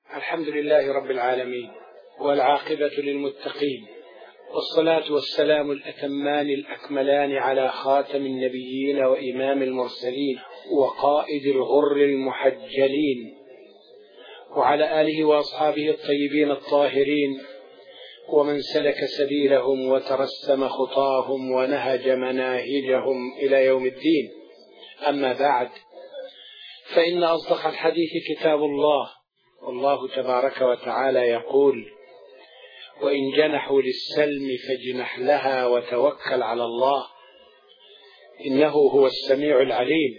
الحمد لله رب العالمين، والعاقبة للمتقين، والصلاة والسلام الأتمان الأكملان على خاتم النبيين وإمام المرسلين وقائد الغر المحجلين، وعلى آله وأصحابه الطيبين الطاهرين، ومن سلك سبيلهم وترسم خطاهم ونهج مناهجهم إلى يوم الدين. أما بعد، فإن أصدق الحديث كتاب الله، والله تبارك وتعالى يقول: وإن جنحوا للسلم فاجنح لها وتوكل على الله إنه هو السميع العليم.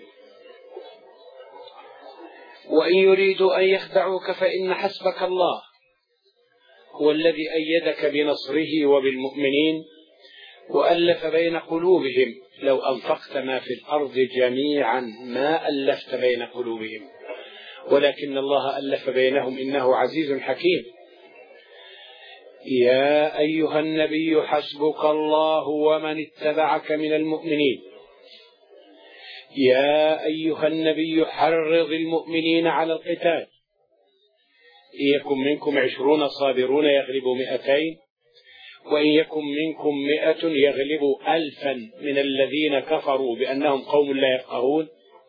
وإن يريدوا أن يخدعوك فإن حسبك الله هو الذي أيدك بنصره وبالمؤمنين وألف بين قلوبهم لو أنفقت ما في الأرض جميعا ما ألفت بين قلوبهم ولكن الله ألف بينهم إنه عزيز حكيم. يا أيها النبي حسبك الله ومن اتبعك من المؤمنين. يا أيها النبي حرض المؤمنين على القتال، إن يكن منكم 20 صابرون يغلبوا 200 وإن يكن منكم 100 يغلبوا 1000 من الذين كفروا بأنهم قوم لا يفقهون.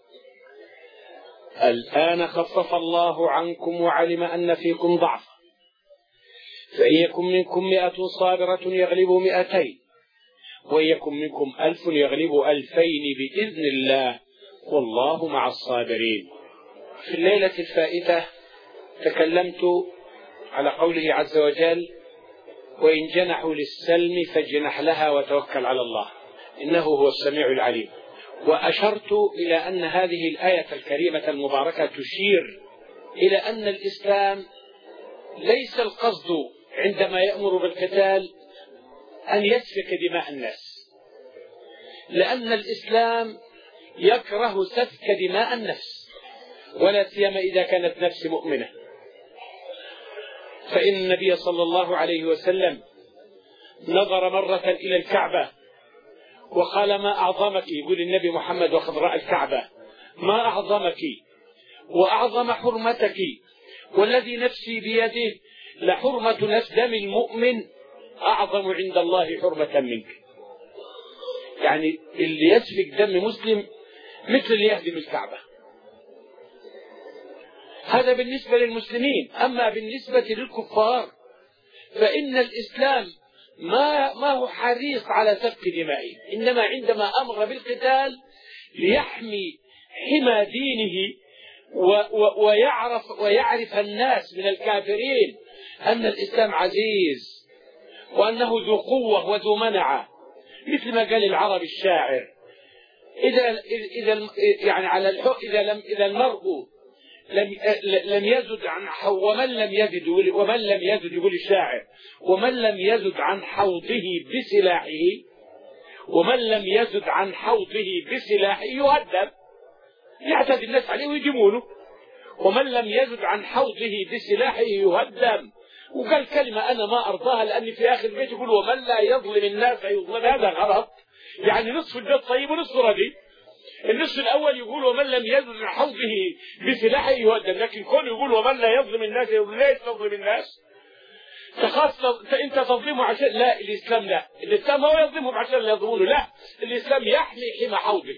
الآن خفف الله عنكم وعلم أن فيكم ضعف، فإن يكن منكم 100 صابرة يغلبوا 200 وإن يكن منكم 1000 يغلبوا 2000 بإذن الله والله مع الصابرين. في الليلة الفائتة تكلمت على قوله عز وجل: وإن جنحوا للسلم فاجنح لها وتوكل على الله إنه هو السميع العليم. وأشرت إلى أن هذه الآية الكريمة المباركة تشير إلى أن الإسلام ليس القصد عندما يأمر بالقتال أن يسفك دماء الناس، لأن الإسلام يكره سفك دماء النفس، ولا سيما إذا كانت نفس مؤمنة. فإن النبي صلى الله عليه وسلم نظر مرة إلى الكعبة وقال: ما أعظمك، يقول النبي محمد وقد رأى الكعبة، ما أعظمك وأعظم حرمتك، والذي نفسي بيده لحرمة نفس دم المؤمن أعظم عند الله حرمة منك. يعني اللي يسفك دم مسلم مثل اللي يهدم الكعبة. هذا بالنسبة للمسلمين. أما بالنسبة للكفار فإن الإسلام ما هو حريص على سفك دمائهم، إنما عندما أمر بالقتال ليحمي حمى دينه ويعرف الناس من الكافرين أن الإسلام عزيز وأنه ذو قوة وذو منعة، مثل ما قال العرب الشاعر: إذا المرء لم يزد عن ومن لم يزد يقول الشاعر: ومن لم يزد عن حوضه بسلاحه، ومن لم يزد عن حوضه بسلاحه يهدم، يعتدي الناس عليه ويجمونه. ومن لم يزد عن حوضه بسلاحه يهدم. وقال كلمة أنا ما أرضاها، لأن في آخر البيت يقول: ومن لا يظلم الناس يظلم. هذا غلط، يعني نصف البيت طيب ونصف ردي. النصف الأول يقول: ومن لم يزد عن حوضه بسلاحه يهدم، لكن كون يقول: ومن لا يظلم الناس يظلم. ليش تظلم الناس؟ أنت تظلمه عشان لا، الإسلام لا، الإسلام هو يظلمهم عشان لا يظلمونه، لا، الإسلام يحمي حمى حوضه،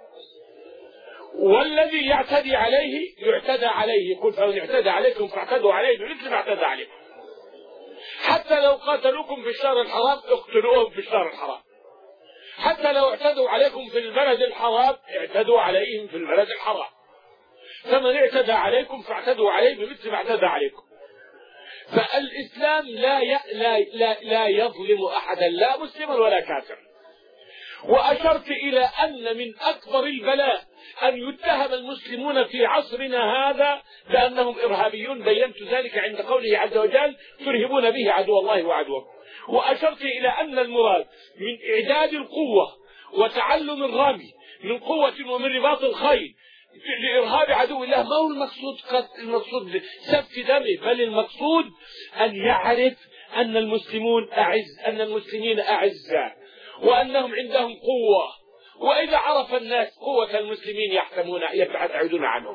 والذي يعتدي عليه يعتدى عليه. يقول: فمن اعتدى عليكم فاعتدوا عليه بمثل ما اعتدى عليكم. حتى لو قاتلوكم في الشهر الحرام اقتلوهم في الشهر الحرام. حتى لو اعتدوا عليكم في البلد الحرام اعتدوا عليهم في البلد الحرام. فمن اعتدى عليكم فاعتدوا عليه بمثل ما اعتدى عليكم. فالإسلام لا يظلم أحدا، لا مسلما ولا كافر. وأشرت إلى أن من أكبر البلاء أن يتهم المسلمون في عصرنا هذا بأنهم إرهابيون. بينت ذلك عند قوله عز وجل: ترهبون به عدو الله وعدوكم. وأشرت إلى أن المراد من إعداد القوة وتعلم الرمي من قوة ومن رباط الخيل لإرهاب عدو الله ما هو المقصود سفك دمه، بل المقصود أن يعرف أن المسلمين أعزاء وأنهم عندهم قوة. وإذا عرف الناس قوة المسلمين يحتمون يبتعدون عنهم.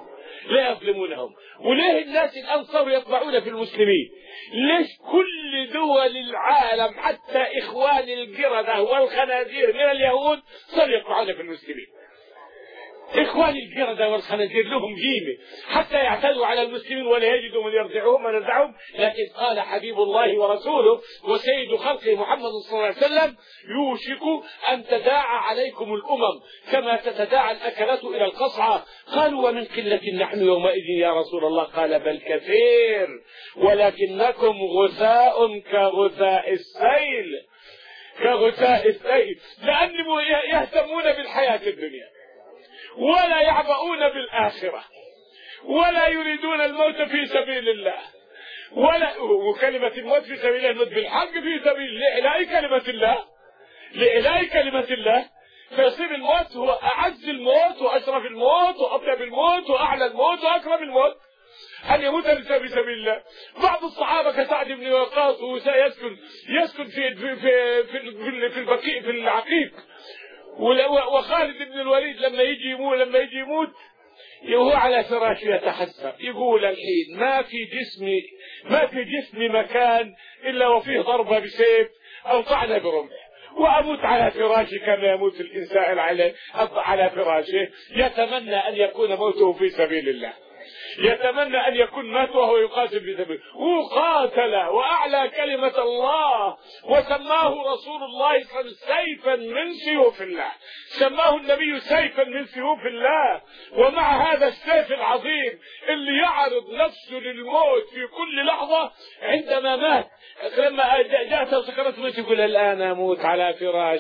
لا يظلمونهم. وليه الناس الآن صاروا يطمعون في المسلمين؟ ليش كل دول العالم حتى إخوان القردة والخنازير من اليهود صاروا يطمعون في المسلمين؟ إخوان القردة والخنازير لهم قيمة حتى يعتدوا على المسلمين ولا يجدوا من يرجعهم ونرجعهم. لكن قال حبيب الله ورسوله وسيد خلقه محمد صلى الله عليه وسلم: يوشك أن تداعى عليكم الأمم كما تتداعى الأكلة إلى القصعة. قالوا: ومن قلة نحن يومئذ يا رسول الله؟ قال: بل كثير ولكنكم غثاء كغثاء السيل. كغثاء السيل، لأنهم يهتمون بالحياة الدنيا ولا يعبؤون بالآخرة ولا يريدون الموت في سبيل الله، وكلمة الموت في سبيل الله الموت بالحق في سبيل لإعلاء كلمة الله، لإعلاء كلمة الله. فيصير الموت هو أعز الموت وأشرف الموت وأطيب الموت وأعلى الموت وأكرم الموت، أن يموت الإنسان في سبيل الله. بعض الصحابة كسعد بن وقاص يسكن في البقيع في العقيق، وخالد بن الوليد لما يجي يموت وهو على فراشه يتحسر، يقول: الحين ما في جسمي مكان إلا وفيه ضربة بسيف أو طعنة برمح، وأموت على فراشي كما يموت الإنسان على فراشه. يتمنى أن يكون موته في سبيل الله، يتمنى أن يكون مات وهو يقاتل في سبيل الله. وقاتل وأعلى كلمة الله، وسماه رسول الله صلى الله عليه وسلم سيفا من سيوف الله، سماه النبي سيفا من سيوف الله. ومع هذا السيف العظيم اللي يعرض نفسه للموت في كل لحظة، عندما مات لما جاءته سكرات الموت يقول: الآن أموت على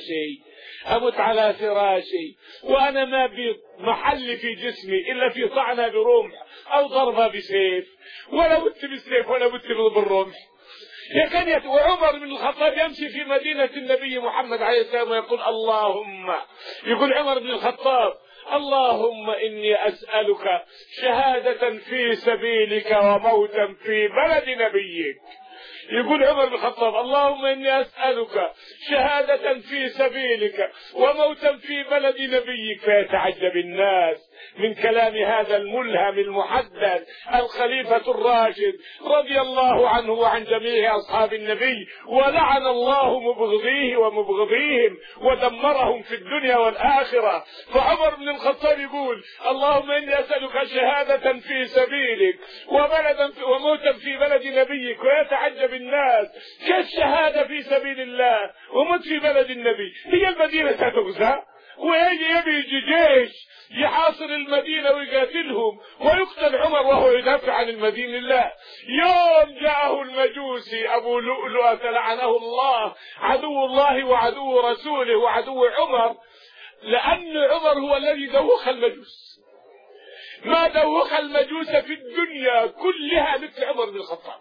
فراشي وأنا ما بي محل في جسمي إلا في طعنة برمح أو ضربة بسيف، ولا بت بالسيف ولا بت بالرمح. وعمر بن الخطاب يمشي في مدينة النبي محمد عليه السلام ويقول: يقول عمر بن الخطاب: اللهم إني أسألك شهادة في سبيلك وموتا في بلد نبيك. يقول عمر بن الخطاب: اللهم إني أسألك شهادة في سبيلك وموتا في بلد نبيك. فيتعجب الناس من كلام هذا الملهم المحدث الخليفة الراشد رضي الله عنه وعن جميع أصحاب النبي، ولعن الله مبغضيه ومبغضيهم ودمرهم في الدنيا والآخرة. فعمر بن الخطاب يقول: اللهم إني أسألك شهادة في سبيلك وموتا في بلد نبيك. ويتعجب الناس: كالشهادة في سبيل الله وموت في بلد النبي؟ هي المدينة ستغزى ويجي جيش يحاصر المدينة ويقاتلهم ويقتل عمر وهو يدافع عن المدينة. الله يوم جاءه المجوسي أبو لؤلؤة لعنه الله، عدو الله وعدو رسوله وعدو عمر، لأن عمر هو الذي دوخ المجوس. ما دوخ المجوس في الدنيا كلها مثل عمر بن الخطاب،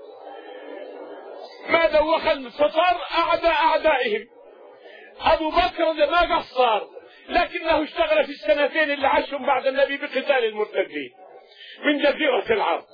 ما دوخ فصار أعدائهم. أبو بكر ما قصر، لكنه اشتغل في السنتين اللي عاشهم بعد النبي بقتال المرتدين من جزيرة العرب،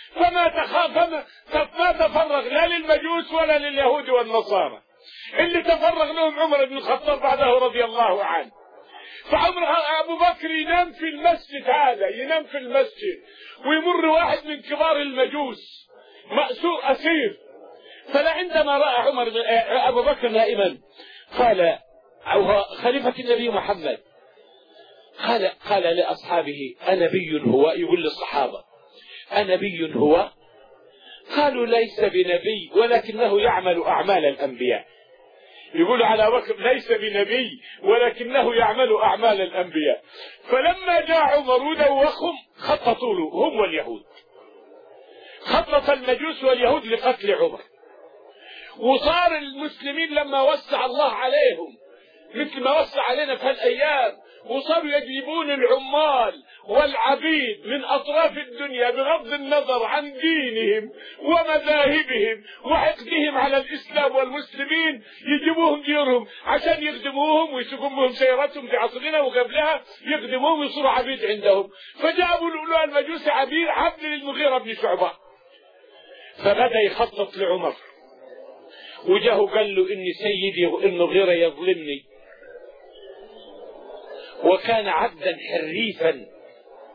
فما تفرغ لا للمجوس ولا لليهود والنصارى. اللي تفرغ لهم عمر بن الخطاب بعده رضي الله عنه. أبو بكر ينام في المسجد ويمر واحد من كبار المجوس مأسور أسير، فعندما رأى أبو بكر نائما قال، أو خليفة النبي محمد، قال لأصحابه: أنبي هو؟ يقول للصحابة: أنبي هو؟ قالوا: ليس بنبي ولكنه يعمل أعمال الأنبياء. يقول على بكر: ليس بنبي ولكنه يعمل أعمال الأنبياء. فلما جاء عمر ودوخهم خططوا له هم واليهود، خطط المجوس واليهود لقتل عمر. وصار المسلمين لما وسع الله عليهم مثل ما وسع علينا في هالأيام، وصاروا يجيبون العمال والعبيد من أطراف الدنيا بغض النظر عن دينهم ومذاهبهم وحقدهم على الإسلام والمسلمين، يجيبوهم ديورهم عشان يخدموهم ويسوقون بهم سيارتهم في عصرنا وقبلها، يخدموهم ويصيروا عبيد عندهم. فجابوا لؤلؤ المجوس عبد للمغيرة بن شعبة، فبدأ يخطط لعمر، وجاه قال له: إني سيدي المغيرة يظلمني، وكان عبدا حريفا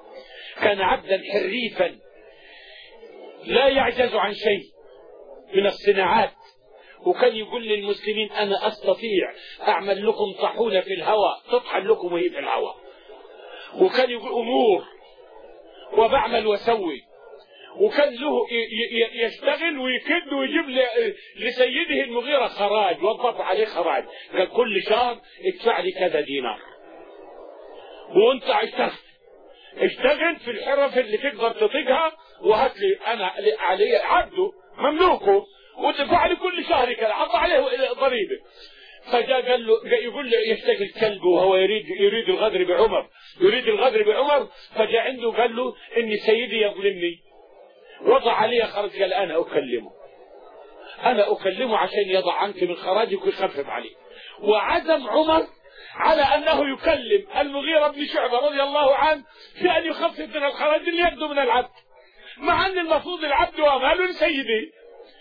كان عبدا حريفا لا يعجز عن شيء من الصناعات، وكان يقول للمسلمين أنا أستطيع أعمل لكم طاحونة في الهواء تطحن لكم وهي في الهواء، وكان يقول أمور وبعمل وسوي، وكان له يشتغل ويكد ويجيب لسيده المغيرة خراج، وظف عليه خراج، كان كل شهر ادفع لي كذا دينار وانت اشتغل في الحرف اللي تقدر تطيقها، وهات لي انا علي عبده مملوكه وتدفع لي كل شهر كذا، حط عليه ضريبه. فجاء قال له يقول له يشتغل كلبه وهو يريد الغدر بعمر، فجاء عنده قال له ان سيدي يظلمني، وضع عليه خرج، قال انا اكلمه عشان يضع عنك من خراجك ويخفف عليه. وعزم عمر على انه يكلم المغيرة بن شعبة رضي الله عنه في ان يخفف من الخراج اللي يبدو من العبد، مع ان المفروض العبد وماله لسيدي،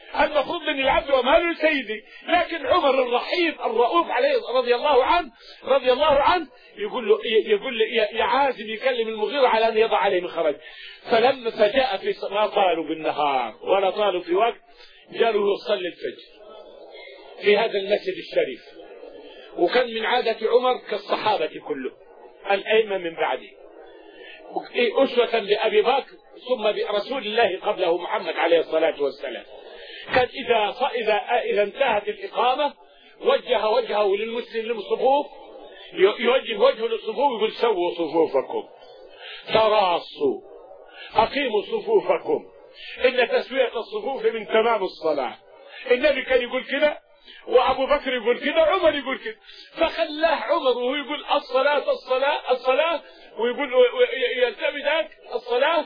لكن عمر الرحيم الرؤوف عليه رضي الله عنه يقول له يا عازم يكلم المغيرة على ان يضع عليه من خراج. فلما فجاء في ما طالوا بالنهار ولا طالوا في وقت، جاءوا يصلي الفجر في هذا المسجد الشريف. وكان من عادة عمر كالصحابة كله الأئمة من بعده، أسوة بأبي بكر ثم برسول الله قبله محمد عليه الصلاة والسلام. كان إذا انتهت الإقامة وجه وجهه للصفوف، يوجه وجهه للصفوف يقول سووا صفوفكم، تراصوا، أقيموا صفوفكم، إن تسوية الصفوف من تمام الصلاة. النبي كان يقول كده، وأبو بكر يقول كده، عمر يقول كده، فخلاه عمر وهو يقول الصلاة ويقول يلتمي ذاك الصلاة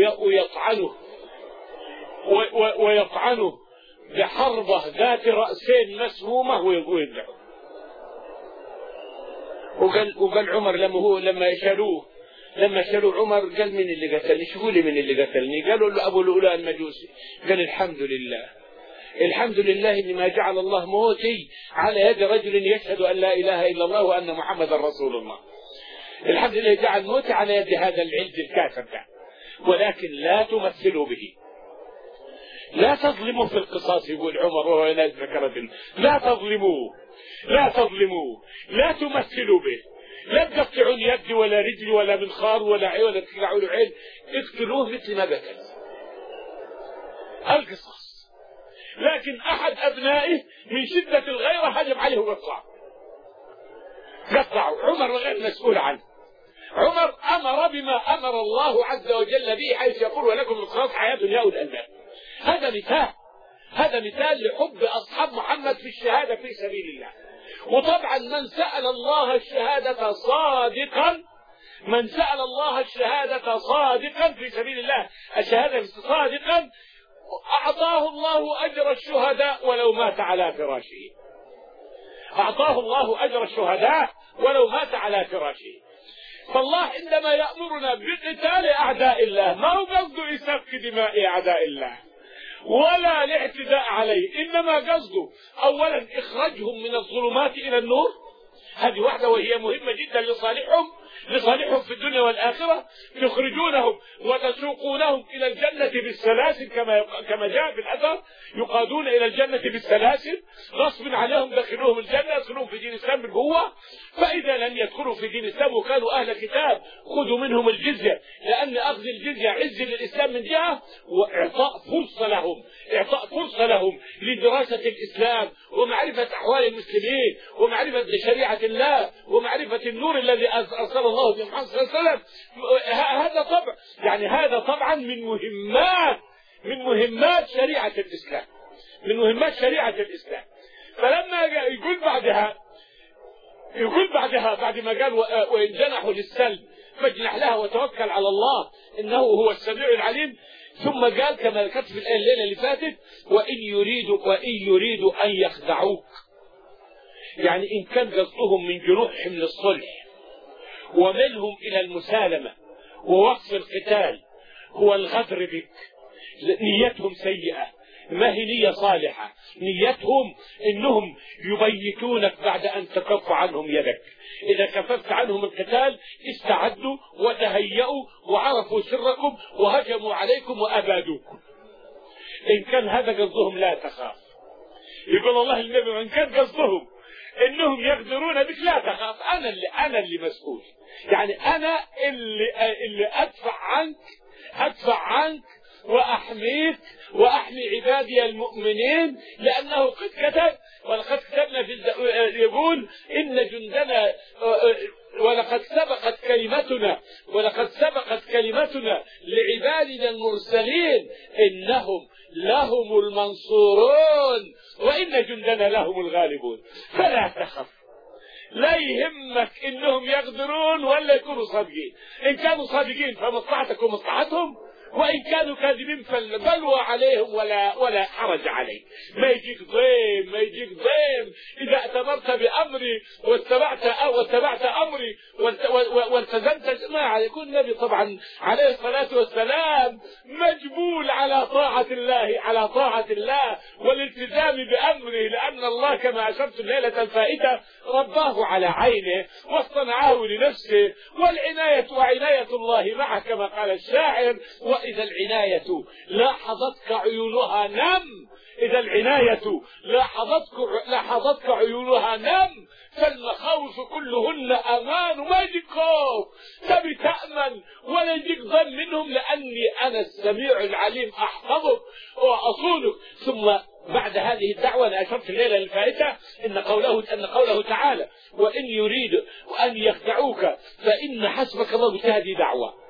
ويطعنه بحربة ذات رأسين مسمومة ويقول. وقال عمر لما شالوه عمر قال من اللي قتلني؟ شوفوا لي من اللي قتلني. قالوا له أبو لؤلؤ المجوسي. قال الحمد لله إن ما جعل الله موتي على يد رجل يشهد أن لا إله إلا الله وأن محمد رسول الله. الحمد لله جعل موتي على يد هذا العلج الكافر ده، ولكن لا تمثلوا به، لا تظلموا في القصاص. يقول عمر وهو ينازل ذكر، لا تظلموا، لا تمثلوا به، لا تقطعوا يد ولا رجل ولا منخار ولا عين ولا تقطعوا له عين، اقتلوه مثل ما قتل، القصاص. لكن أحد أبنائه من شدة الغيرة هجم عليه وقطعه. عمر غير مسؤول عنه. عمر أمر بما أمر الله عز وجل به، حيث يقول ولكم القصاص حياة يا أولي الألباب. هذا مثال لحب أصحاب محمد في الشهادة في سبيل الله. وطبعا من سأل الله الشهادة صادقا في سبيل الله، الشهادة صادقا، أعطاه الله أجر الشهداء ولو مات على فراشه. فالله عندما يأمرنا بقتال أعداء الله ما هو قصده إسفك دماء أعداء الله ولا الاعتداء عليه، إنما قصده أولا إخراجهم من الظلمات إلى النور، هذه واحدة وهي مهمة جدا لصالحهم في الدنيا والآخرة. تخرجونهم وتسوقونهم إلى الجنة بالسلاسل، كما جاء في الأثر، يقادون إلى الجنة بالسلاسل غصب عليهم، دخلوهم الجنة، يدخلون في دين الإسلام من جوه. فإذا لم يدخلوا في دين الإسلام وكانوا أهل كتاب خذوا منهم الجزية، لأن أخذ الجزية عز للإسلام من جهة، وإعطاء فرصة لهم لدراسة الإسلام ومعرفة أحوال المسلمين ومعرفة شريعة الله ومعرفة النور الذي أرسل الله في محمد صلى الله عليه وسلم. هذا طبعا من مهمات شريعة الإسلام. فلما يقول بعدها بعد ما قال وإن جنحوا للسلم فاجنح لها وتوكل على الله إنه هو السميع العليم، ثم قال كما ذكرت في الآية الليلة اللي فاتت وإن يريدوا أن يخدعوك، يعني إن كان قصدهم من جنوحهم للصلح ومنهم إلى المسالمة ووقف القتال هو الغدر بك، نيتهم سيئة، ما هي نية صالحة، نيتهم انهم يبيتونك بعد ان تكف عنهم يدك. اذا كففت عنهم القتال استعدوا وتهيأوا وعرفوا سركم وهجموا عليكم وابادوكم. ان كان هذا قصدهم لا تخاف. يقول الله النبي وان كان قصدهم انهم يقدرون بك لا تخاف، انا اللي مسؤول، يعني انا اللي ادفع عنك واحميك واحمي عبادي المؤمنين، لانه قد كتب ولقد كتبنا في يقول ان جندنا ولقد سبقت كلمتنا لعبادنا المرسلين انهم لهم المنصورون وان جندنا لهم الغالبون. فلا تخف، لا يهمك انهم يقدرون ولا يكونوا صادقين. ان كانوا صادقين فمصلحتك ومصلحتهم، وإن كانوا كاذبين فالبلوى عليهم ولا حرج عليك. ما يجيك ضيم إذا أتمرت بأمري واتبعت أمري والتزمت ما يكون النبي طبعا عليه الصلاة والسلام مجبول على طاعة الله والالتزام بأمره، لأن الله كما أشرت الليلة الفائتة رباه على عينه واصطنعه لنفسه، وعناية الله معه كما قال الشاعر: وإذا العناية لاحظتك عيونها نم، إذا العناية لاحظتك عيونها نم، فالمخاوف كلهن أمان. ما يجيك خوف تبي تأمن ولا يجيك ظن منهم، لأني أنا السميع العليم أحفظك وأصونك. ثم بعد هذه الدعوة أنا أشرت الليلة الفائتة أن قوله تعالى: وإن يريد أن يخدعوك فإن حسبك الله. هذه دعوة،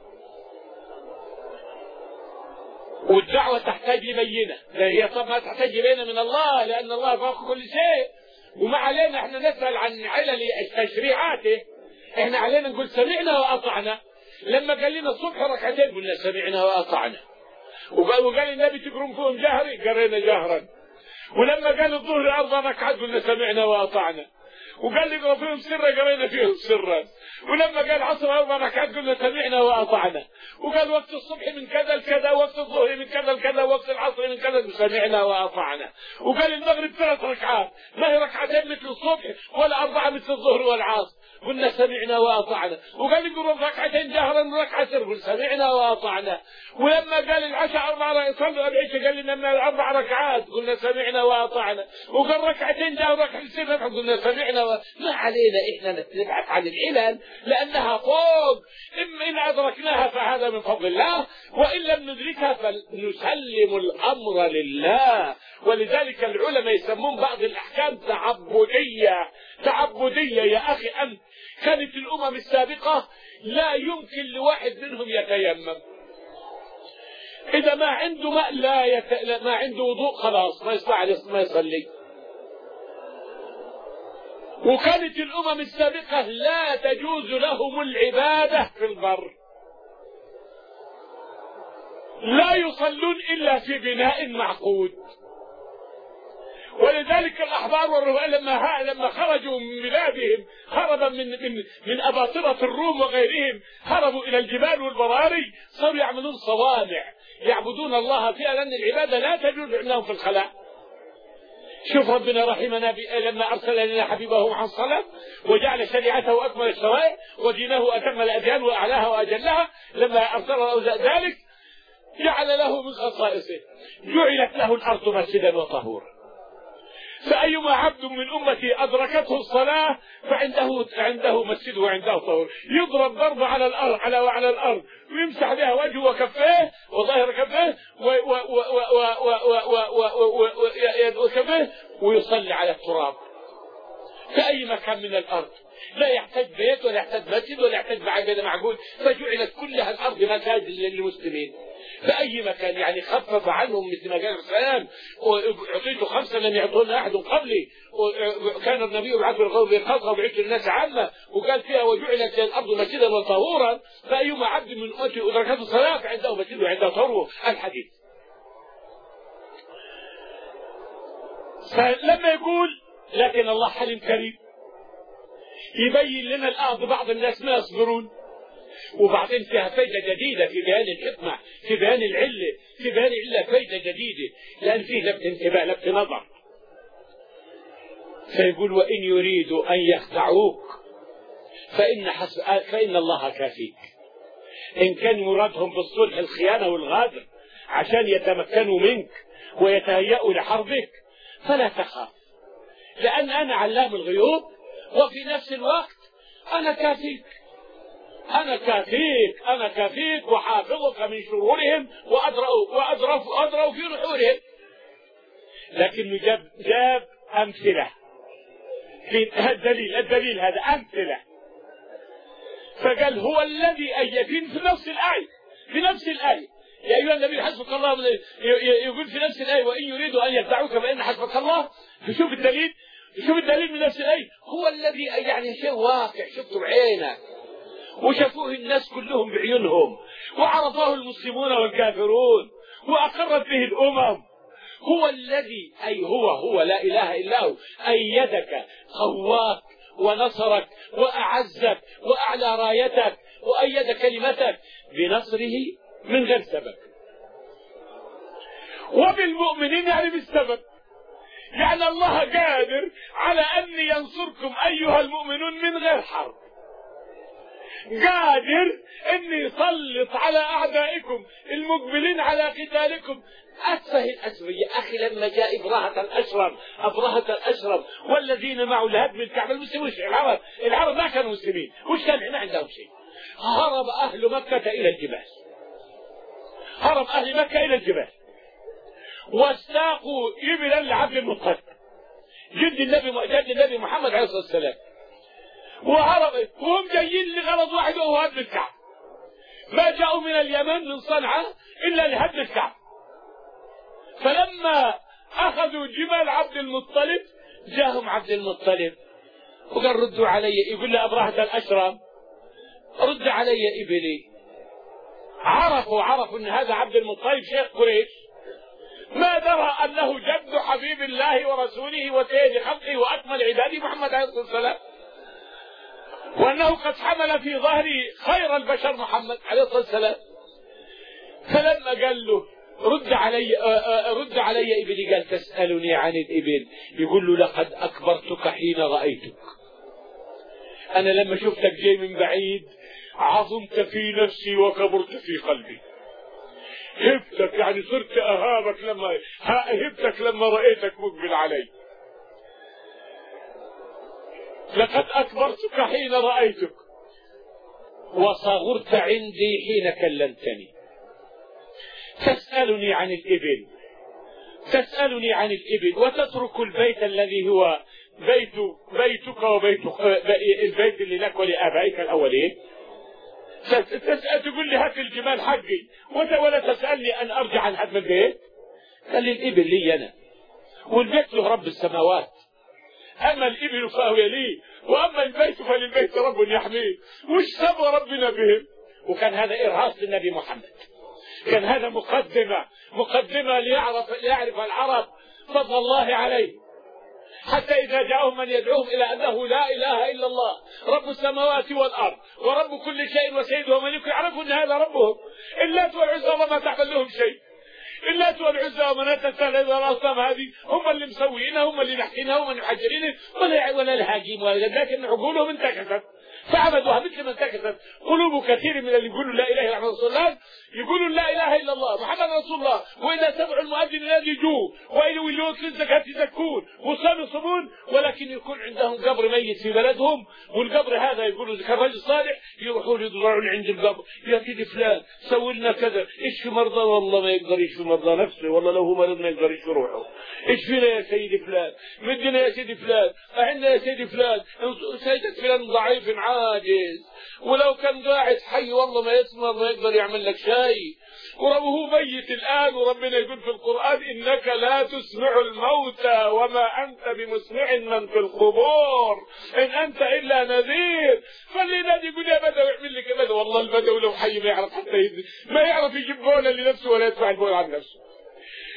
والدعوة تحتاج لبينة. هي طبعا تحتاج لبينة من الله، لأن الله فوق كل شيء، وما علينا احنا نسأل عن علل تشريعاته. احنا علينا نقول سمعنا وأطعنا. لما قال لنا الصبح ركعتين قلنا سمعنا وأطعنا، وقال النبي تقرون فيهم جهري قرينا جهرا، ولما قال الظهر 4 ركعات قلنا سمعنا وأطعنا، وقال لي اقرأ فيهم سرا قرينا فيهم سرا، ولما قال عصر 4 ركعات قلنا سمعنا وأطعنا، وقال وقت الصبح من كذا لكذا، وقت الظهر من كذا لكذا، وقت العصر من كذا، سمعنا وأطعنا. وقال المغرب 3 ركعات، ما هي ركعتين مثل الصبح ولا 4 مثل الظهر والعصر، قلنا سمعنا وأطعنا. وقال لي قرأ ركعتين جهرا وركعة سر، قلنا سمعنا وأطعنا. ولما قال العشاء 4 صلوا العشاء قال لنا 4 ركعات قلنا سمعنا وأطعنا. وقال ركعتين جهر ركعة سر قلنا سمعنا ما علينا احنا نبحث عن العلل لأنها فوق، إن أدركناها فهذا من فضل الله، وإن لم ندركها فنسلم الأمر لله. ولذلك العلماء يسمون بعض الأحكام تعبدية. يا أخي أنت كانت الأمم السابقة لا يمكن لواحد منهم يتيمم، إذا ما عنده ماء ما عنده وضوء خلاص ما يصلح ما يصلي. وكانت الأمم السابقة لا تجوز لهم العبادة في البر، لا يصلون إلا في بناء معقود. ولذلك الأحبار والرهبان لما خرجوا من بلادهم هربا من أباطرة الروم وغيرهم، هربوا إلى الجبال والبراري، صاروا يعملون صوامع يعبدون الله فيها، لأن العبادة لا تجوز عندهم في الخلاء. شوف ربنا رحمنا لما أرسل لنا حبيبه عن صلاة وجعل شريعته أكمل الشرائع ودينه أتم الأديان وأعلاها وأجلها، لما أرسل ذلك جعل له من خصائصه جعلت له الأرض مسجدا وطهورا. فأيما عبد من أمتي أدركته الصلاة فعنده مسجد وعنده طهور، يضرب ضربة على الأرض ويمسح بها وجهه وكفيه وظاهر كفيه وكفيه ويصلي على التراب في أي مكان من الأرض، لا يحتاج بيت ولا يحتاج مسجد ولا يحتاج عبادة معقول، فجعلت كلها الأرض مساجد للمسلمين في أي مكان. يعني خفف عنهم مثل ما قال الرسول: وأعطيت 5 لم يعطون أحد قبلي، وكان النبي يبعث بالقوم بالخاصة وبعث الناس عامة، وقال فيها وجعلت الأرض مسجدا وطهورا، فأيما عبد من أمتي أدركته الصلاة فعنده مسجد وعنده طهور. الحديث. فلما يقول لكن الله حليم كريم يبين لنا بعض الناس ما يصبرون، وبعدين فيها فايدة جديدة في بيان الحكمة، في بيان العلة، في بيان العلة فايدة جديدة، لأن فيه لفت انتباه، لفت نظر. فيقول وإن يريدوا أن يخدعوك فإن الله كافيك. إن كان مرادهم بالصلح الخيانة والغادر عشان يتمكنوا منك ويتهيأوا لحربك فلا تخاف، لأن أنا علام الغيوب وفي نفس الوقت أنا كافيك. أنا كافيك وحافظك من شرورهم وأدرأ في نحورهم. لكنه جاب أمثلة في الدليل هذا أمثلة. فقال هو الذي أيدين في نفس الآية يا أيها النبي حسبك الله، يقول في نفس الآية وإن يريدوا أن يخدعوك فإن حسبك الله. شوف الدليل من نفس الآية. هو الذي يعني شيء واقع شفته بعينك وشافوه الناس كلهم بعيونهم وعرفاه المسلمون والكافرون وأقرت به الأمم. هو الذي هو لا إله إلا هو أيدك قواك ونصرك وأعزك وأعلى رايتك وأيد كلمتك بنصره من غير سبب، وبالمؤمنين يعني بالسبب. يعني الله قادر على أن ينصركم أيها المؤمنون من غير حرب، قادر أن يسلط على أعدائكم المقبلين على قتالكم أسفه الأسفية. أخي لما جاء أبرهة الأشرم والذين معه لهدم الكعبة، المسلمين العرب ما كانوا مسلمين، وش كان ما عندهم شيء. هرب أهل مكة إلى الجبال واستاقوا إبلا لعبد المطلب جد النبي محمد عليه الصلاة والسلام، وهم جايين لغرض واحد وهو هدم الكعبة. ما جاءوا من اليمن من صنعاء إلا لهدم الكعبة. فلما أخذوا جمال عبد المطلب جاءهم عبد المطلب وقال ردوا علي، يقول له أبرهة الأشرم رد علي إبلي. عرفوا أن هذا عبد المطلب شيخ قريش، ما درى أنه جد حبيب الله ورسوله وسيد خلقه وأكمل عباده محمد عليه الصلاة والسلام، وأنه قد حمل في ظهره خير البشر محمد عليه الصلاة والسلام. فلما قال له رد علي إبلي، قال تسألني عن الإبل. يقول له لقد أكبرتك حين رأيتك، أنا لما شفتك جاي من بعيد عظمت في نفسي وكبرت في قلبي. هبتك يعني صرت أهابك لما رأيتك مقبل علي. لقد أكبرتك حين رأيتك وصغرت عندي حين كلمتني. تسألني عن الإبل وتترك البيت الذي هو بيتك وبيت البيت اللي لك ولآبائك الأولين. تقول لي هات الجمال حقي ولا تسألني أن أرجع عن هدم البيت. قال لي الإبل لي أنا والبيت له رب السماوات، أما الإبل فهو لي وأما البيت فللبيت رب يحميه. وش سوى ربنا بهم؟ وكان هذا إرهاص للنبي محمد، كان هذا مقدمة ليعرف العرب فضل الله عليه، حتى إذا جاءهم من يدعوهم إلى أنه لا إله إلا الله رب السماوات والأرض ورب كل شيء وسيده وملكه، يعرفوا أن هذا ربهم. اللات والعزى وما تعمل لهم شيء، اللات والعزى ومناة الثالثة الأصنام هذه هم اللي مسوينها، هم اللي نحكينها، هم اللي محجرينها، ولا الهاجم لكن عقولهم انتكست فعبدوها مثل ما انتكست قلوب كثير من اللي يقولوا لا اله الا الله رسول الله، يقولوا لا اله الا الله محمد رسول الله، واذا سمعوا المؤذن الذي يجوا واذا يؤتوا الزكاه يزكون وصاموا يصومون، ولكن يكون عندهم قبر ميت في بلدهم، والقبر هذا يقولوا كان رجل صالح يروحوا يضرعون عند القبر، يا سيدي فلان سوي لنا كذا، اشفي مرضى، والله ما يقدر يشفي مرضى نفسه، والله لو هو مرض ما يقدر يشفي روحه، اشفينا يا سيدي فلان، مدنا يا سيدي فلان، اعنا يا سيدي فلان، سيدك فلان ضعيف عاجز، ولو كان قاعد حي والله ما يسمر ما يقدر يعمل لك شيء، وهو ميت الآن، وربنا يقول في القرآن إنك لا تسمع الموتى وما أنت بمسمع من في القبور إن أنت إلا نذير. فاللي نادي يقول يا بدوي يعمل لك كذا، والله البدوي لو حي ما يعرف حتى ما يعرف يجيب بوله لنفسه ولا يدفع البول عن نفسه،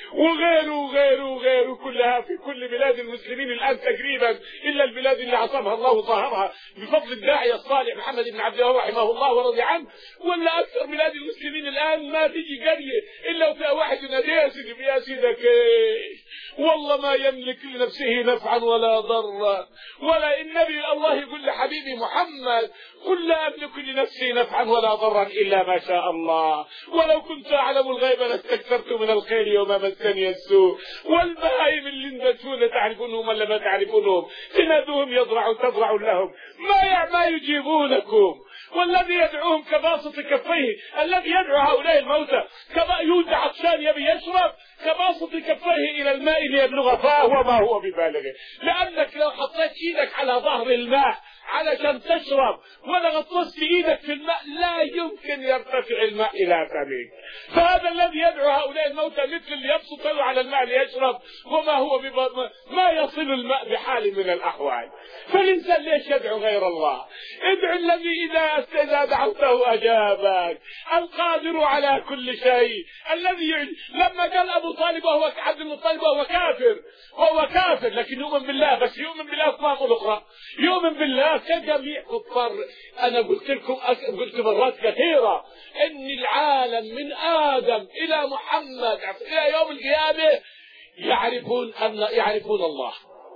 وغيره وغيره وغيره، كلها في كل بلاد المسلمين الآن تقريبا، إلا البلاد اللي عصمها الله وطهرها بفضل الداعية الصالح محمد بن عبد الله رحمه الله ورضي عنه. ولا أكثر بلاد المسلمين الآن ما تجي قرية إلا وفيها واحد ينادي يا سيدي يا سيدك والله ما يملك لنفسه نفعا ولا ضرا، ولا النبي الله يقول لحبيبي محمد قل لا أملك لنفسي نفعا ولا ضرا إلا ما شاء الله، ولو كنت أعلم الغيب لاستكثرت من الخير وما مسني السوء. والبهائم اللي انبتون تعرفونهم ولا ما تعرفونهم تنادوهم تضرع لهم ما يجيبونكم. والذي يدعوهم كباسط كفيه، الذي يدعو هؤلاء الموتى يودع عطشان يبي يشرب كباسط كفيه إلى الماء ليبلغ فاه وما هو ببالغه، لأنك لو حطيت إيدك على ظهر الماء علشان تشرب ولا غطست ايدك في الماء لا يمكن يرتفع الماء الى فمك. فهذا الذي يدعو هؤلاء الموتى مثل اللي يبسط له على الماء ليشرب وما هو ما يصل الماء بحال من الاحوال. فالانسان ليش يدعو غير الله؟ ادعو الذي اذا دعوته اجابك، القادر على كل شيء، الذي لما قال ابو طالب وهو عبد المطلب وهو كافر لكن يؤمن بالله، بس يؤمن بالله اطلاق الاخرى، يؤمن بالله كجميع كفار. انا قلت مرات كثيرة ان العالم من ادم الى محمد الى يوم القيامة يعرفون الله،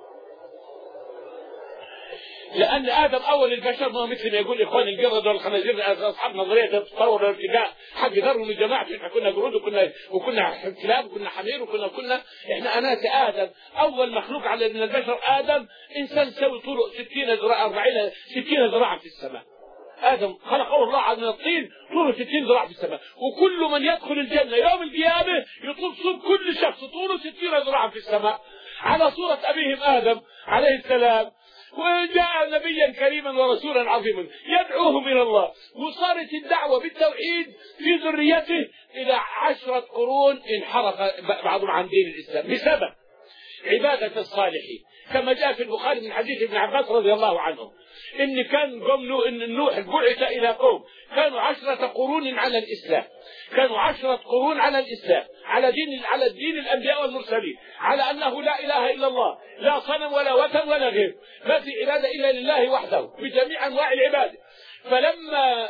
لأن آدم أول البشر ما مثل ما يقول إخوان القردة والخنازير أصحاب نظرية التطور والارتقاء حق ذرهم من جماعة، إحنا كنا قرود وكنا كلاب وكنا حمير وكنا إحنا أناس. آدم أول مخلوق على من البشر آدم إنسان سوي طوله 60 ذراعا في السماء. آدم خلقه الله من الطين طوله 60 ذراع في السماء، وكل من يدخل الجنة يوم القيامة يطول صوت كل شخص طوله 60 ذراعا في السماء على صورة أبيهم آدم عليه السلام. وجاء نبيا كريما ورسولا عظيما يدعوهم إلى الله، وصارت الدعوة بالتوحيد في ذريته إلى 10 قرون انحرف بعضهم عن دين الإسلام بسبب عبادة الصالحين، كما جاء في البخاري من حديث ابن عباس رضي الله عنه إن كان قوم نوح بعث إلى قوم كانوا 10 قرون على الإسلام، كانوا 10 قرون على الإسلام، على الدين الأنبياء والمرسلين، على أنه لا إله إلا الله، لا صنم ولا وثن ولا غير، ما في عبادة إلا لله وحده بجميع أنواع العبادة. فلما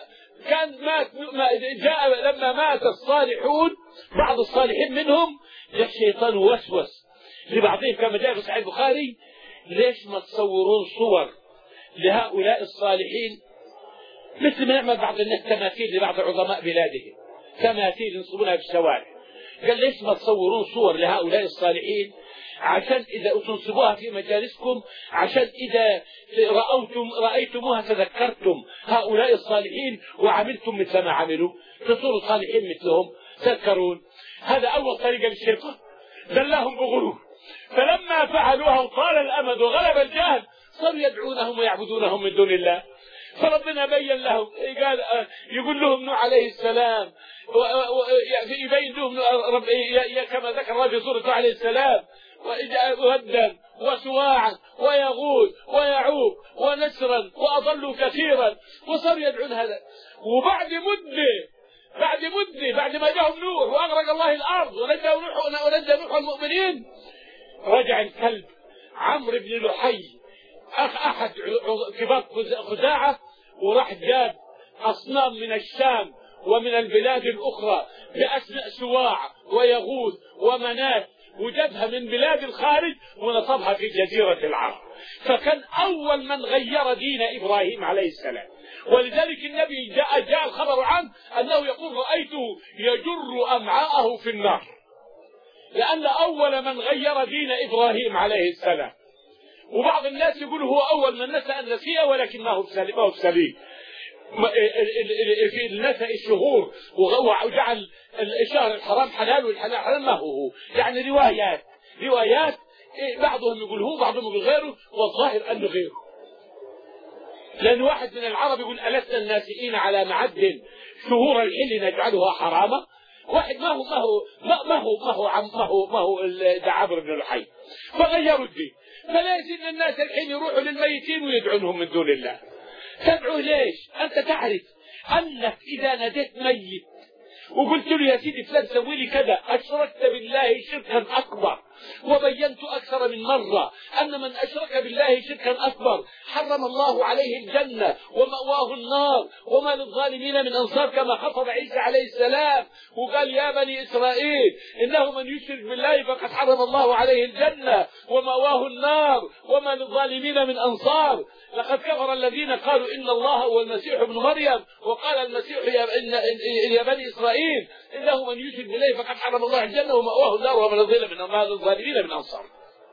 لما مات الصالحون بعض الصالحين منهم الشيطان وسوس لبعضهم كما جاء في صحيح البخاري ليش ما تصورون صور لهؤلاء الصالحين مثل ما يعمل بعض الناس تماثيل لبعض عظماء بلادهم، تماثيل ينصبونها في الشوارع. قال ليش ما تصورون صور لهؤلاء الصالحين عشان إذا تنصبوها في مجالسكم، عشان إذا رأيتموها تذكرتم هؤلاء الصالحين وعملتم مثل ما عملوا، تصوروا صالحين مثلهم تذكرون. هذا أول طريقة للشيطان، دلاهم بغرور. فلما فعلوها وطال الأمد وغلب الجهل صاروا يدعونهم ويعبدونهم من دون الله. فربنا بين لهم، قال يقول لهم نوح عليه السلام يبين لهم كما ذكر في سورة عليه السلام ودا وسواعا ويغوث ويعوق ونسرا وأضلوا كثيرا، وصاروا يدعون هذا. وبعد مدة بعد ما جاءهم نوح وأغرق الله الأرض ونجى نوح المؤمنين، رجع الكلب عمرو بن لحي أحد كبار خزاعة وراح جاب أصنام من الشام ومن البلاد الأخرى بأسماء سواع ويغوث ومنات، وجابها من بلاد الخارج ونصبها في جزيرة العرب. فكان أول من غير دين إبراهيم عليه السلام. ولذلك النبي جاء الخبر عنه أنه يقول رأيته يجر أمعاءه في النار، لأن أول من غير دين إبراهيم عليه السلام. وبعض الناس يقول هو أول من نسأ النسيئة ولكن ما هو سليم، في نسأ الشهور وجعل الشهر الحرام حلال والحلال حرام، ما هو يعني روايات بعضهم يقول هو بعضهم يقول غيره، والظاهر أنه غيره. لأن واحد من العرب يقول ألسنا الناسئين على معد شهور الحل نجعلها حراما، واحد ما هو عمرو بن لحي، فغيروا الدين. فلازم الناس الحين يروحوا للميتين ويدعونهم من دون الله. تدعو ليش؟ أنت تعرف أنك إذا ناديت ميت وقلت له يا سيدي فلان سوي لي كذا، أشركت بالله شركا أكبر. وبينت أكثر من مرة أن من أشرك بالله شركا أكبر حرم الله عليه الجنة ومأواه النار وما للظالمين من أنصار، كما خطب عيسى عليه السلام وقال يا بني إسرائيل إنه من يشرك بالله فقد حرم الله عليه الجنة ومأواه النار وما للظالمين من أنصار. لقد كفر الذين قالوا إن الله هو المسيح ابن مريم، وقال المسيح يا بني إسرائيل إنه من يشرك بالله فقد حرم الله الجنة ومأواه النار وما للظالمين من أنصار.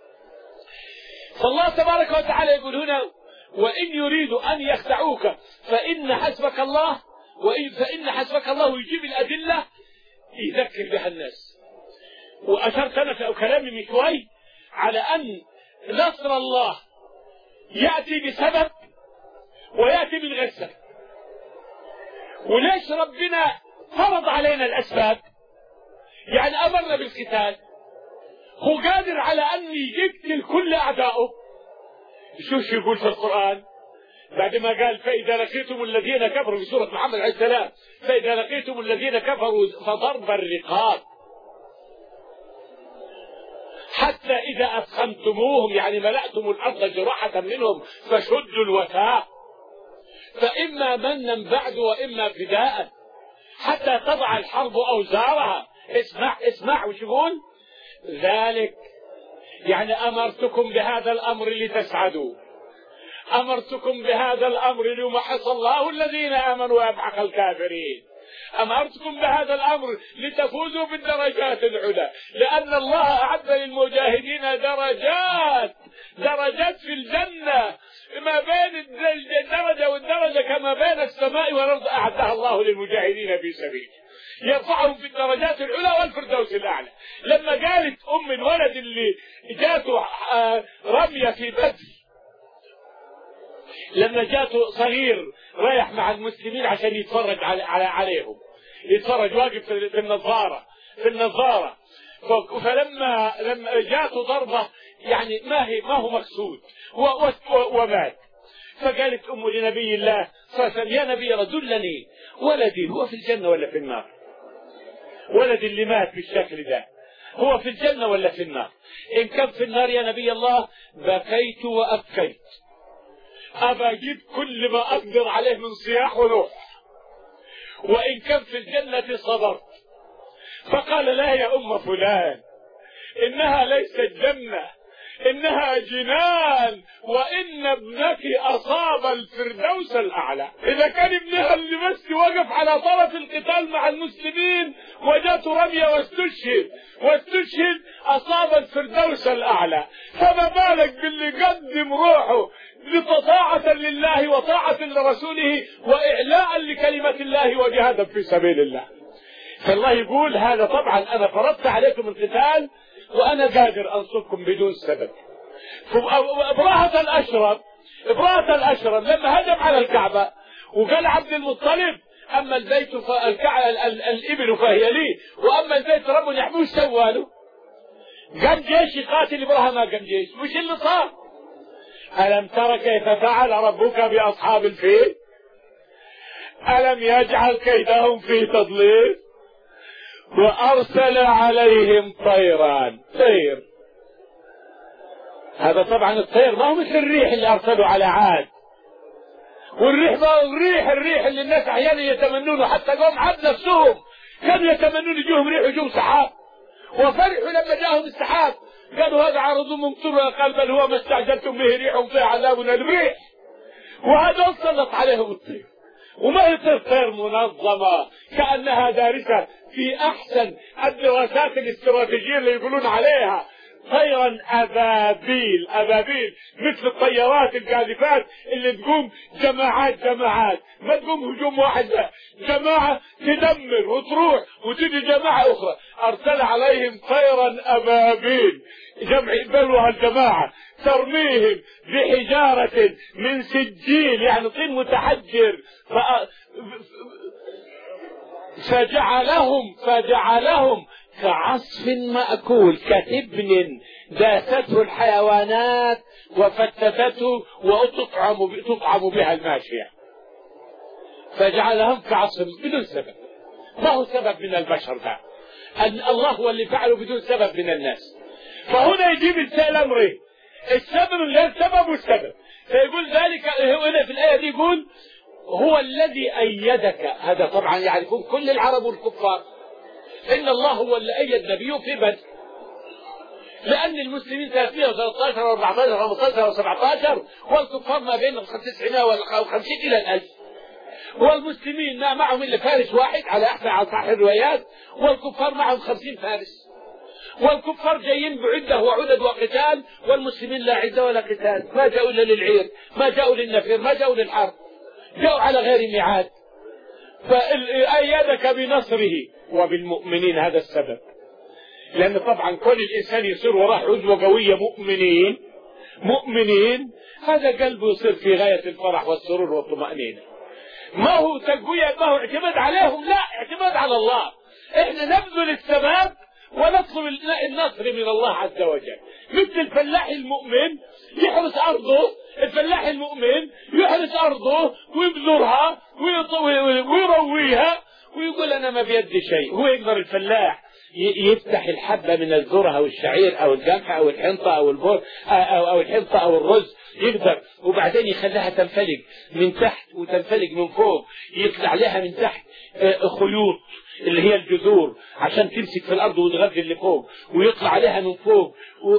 فالله تبارك وتعالى يقول هنا وإن يريدوا أن يخدعوك فإن حسبك الله، فإن حسبك الله يجيب الأدلة يذكر بها الناس. وأشرت أنا في كلامي من شوي على أن نصر الله يأتي بسبب ويأتي من غير سبب. وليش ربنا فرض علينا الأسباب؟ يعني أمرنا بالقتال، هو قادر على أن يقتل كل أعدائه. شوف يقول في القرآن بعد ما قال فإذا لقيتم الذين كفروا في سورة محمد عليه السلام فإذا لقيتم الذين كفروا فضرب الرقاب حتى إذا أثخنتموهم، يعني ملأتم الأرض جراحة منهم فشدوا الوثاق فإما منا بعد وإما فداء حتى تضع الحرب أوزارها. اسمع وش يقول؟ ذلك يعني أمرتكم بهذا الأمر لتسعدوا، أمرتكم بهذا الأمر ليمحص الله الذين آمنوا ويمحق الكافرين، أمرتكم بهذا الأمر لتفوزوا بالدرجات العلى، لأن الله أعد للمجاهدين درجات في الجنة، ما بين الدرجة والدرجة كما بين السماء والأرض أعدها الله للمجاهدين في سبيله، يرفعهم في الدرجات العلى والفردوس الأعلى. لما قالت أم الولد اللي جاته رمية في بدر، لما جاته صغير رايح مع المسلمين عشان يتفرج عليهم، يتفرج واقف في النظارة فلما جاته ضربة يعني ما هو مقصود ومات. فقالت أم لنبي الله صلى الله عليه وسلم يا نبي الله دلني ولدي هو في الجنة ولا في النار؟ ولدي اللي مات بالشكل ده هو في الجنة ولا في النار؟ إن كان في النار يا نبي الله بكيت وأبكيت، أبا أجيب كل ما أقدر عليه من صياح ونوح، وإن كان في الجنة صبرت. فقال لا يا أم فلان إنها ليست جنة إنها جنان، وإن ابنك أصاب الفردوس الأعلى. إذا كان ابنها اللي بس وقف على طرف القتال مع المسلمين وجاته رمية واستشهد أصاب الفردوس الأعلى، فما بالك باللي قدم روحه طاعة لله وطاعة لرسوله وإعلاء لكلمة الله وجهادا في سبيل الله. فالله يقول هذا طبعا أنا فرضت عليكم القتال وأنا قادر أنصركم بدون سبب. إبراهة الأشرم لما هجم على الكعبة وقال عبد المطلب أما البيت الإبل فهي لي وأما البيت رب يحميه، سوى له؟ قام جيش يقاتل إبراهيم، ما قام جيش. وش اللي صار؟ ألم تر كيف فعل ربك بأصحاب الفيل؟ ألم يجعل كيدهم في تضليل؟ وأرسل عليهم طير. هذا طبعا الطير ما هو مثل الريح اللي أرسلوا على عاد، والريح اللي الناس أحيانا يتمنونه، حتى قوم عاد نفسهم كانوا يتمنون يجوهم ريح ويجوهم سحاب، وفرحوا لما جاءهم السحاب قالوا هذا عرض ممطر، قال بل هو ما استعجلتم به ريح فيها عذاب أليم. وهذا سلط عليهم الطير، وما يصير طير منظمة كأنها دارسة في أحسن الدراسات الاستراتيجية اللي يقولون عليها، طيرا أبابيل مثل الطيارات القاذفات اللي تقوم جماعات، ما تقوم هجوم واحد، لا جماعة تدمر وتروح وتجي جماعة أخرى. أرسل عليهم طيرا أبابيل، جمع بلوها الجماعة، ترميهم بحجارة من سجيل يعني طين متحجر، فجعلهم كعصف مأكول، كتبن داسته الحيوانات وفتتته وتطعم بها الماشية، فجعلهم كعصف بدون سبب. ما هو سبب من البشر ده؟ أن الله هو اللي فعله بدون سبب من الناس. فهنا يجيب الأمر إيه؟ السبب اللي السبب والسبب. فيقول ذلك هنا في الآية دي يقول هو الذي أيدك. هذا طبعا يعني يكون كل العرب والكفار. إن الله هو اللي أيد نبيه في بدر، لأن المسلمين 313 و14 و15 و17 والكفار ما بين 900 و50 إلى 1000. والمسلمين ما معهم إلا فارس واحد على صح الروايات، والكفار معهم 50 فارس. والكفار جايين بعدة وعدد وقتال، والمسلمين لا عدة ولا قتال، ما جاءوا إلا للعير، ما جاءوا للنفير، ما جاءوا للحرب، جاءوا على غير ميعاد. فأيدك بنصره وبالمؤمنين. هذا السبب، لأن طبعا كل الإنسان يصير وراه عدوة قوية مؤمنين هذا قلبه يصير في غاية الفرح والسرور والطمأنينة. ما هو تقوية، ما هو اعتماد عليهم، لا، اعتماد على الله. احنا نبذل السبب ونطلب النصر من الله عز وجل. مثل الفلاح المؤمن يحرس أرضه، الفلاح المؤمن يحرس أرضه ويبذرها ويرويها ويقول أنا ما بيدي شيء. هو يقدر الفلاح يفتح الحبة من الذرة أو الشعير أو القمح أو الحنطة أو البر أو الحنطة أو الرز، يقدر، وبعدين يخليها تنفلق من تحت وتنفلق من فوق، يطلع لها من تحت خيوط اللي هي الجذور عشان تمسك في الأرض وتغذي اللي فوق، ويطلع عليها من فوق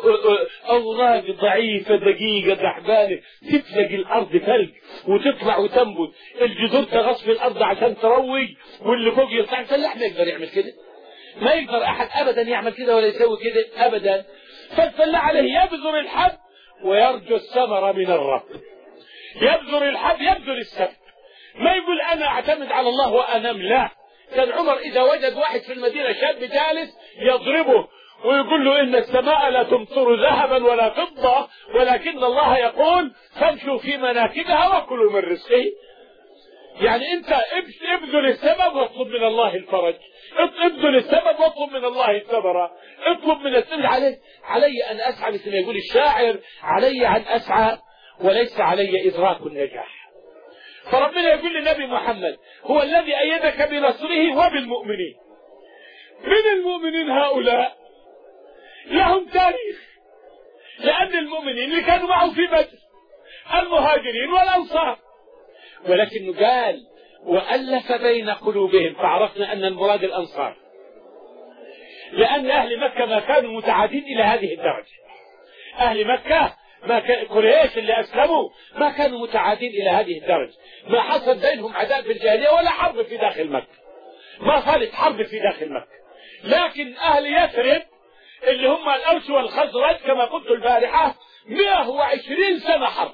أوراق ضعيفة دقيقة دحبانة تفلق الأرض فلق وتطلع وتنبت، الجذور تغص في الأرض عشان تروي، واللي فوق يطلع. الفلاح ما يقدر يعمل كده، ما يقدر أحد أبدا يعمل كده ولا يسوي كده أبدا. فالفلاح عليه يبذر الحب ويرجو الثمرة من الرب. يبذر الحب، يبذر السبت، ما يقول أنا أعتمد على الله وأنام، لا. كان عمر إذا وجد واحد في المدينة شاب جالس يضربه ويقول له إن السماء لا تمطر ذهبا ولا فضة ولكن الله يقول فامشوا في مناكبها وكلوا من رزقه. يعني أنت ابذل السبب واطلب من الله الفرج، ابذل السبب واطلب من الله الثمرة، اطلب من السبب. علي أن أسعى مثل ما يقول الشاعر، علي أن أسعى وليس علي إدراك النجاح. فربنا يقول للنبي محمد هو الذي أيدك بنصره وبالمؤمنين. من المؤمنين هؤلاء لهم تاريخ، لأن المؤمنين اللي كانوا معه في بدر المهاجرين والأنصار، ولكنه قال وألف بين قلوبهم، فعرفنا أن المراد الأنصار، لأن أهل مكة ما كانوا متعادين إلى هذه الدرجة. أهل مكة قريش اللي أسلموا ما كانوا متعادين إلى هذه الدرجة، ما حصل بينهم عداء في الجاهلية ولا حرب في داخل مكة، ما صارت حرب في داخل مكة. لكن أهل يثرب اللي هم الأوس والخزرج كما قلت البارحة 120 سنة حرب،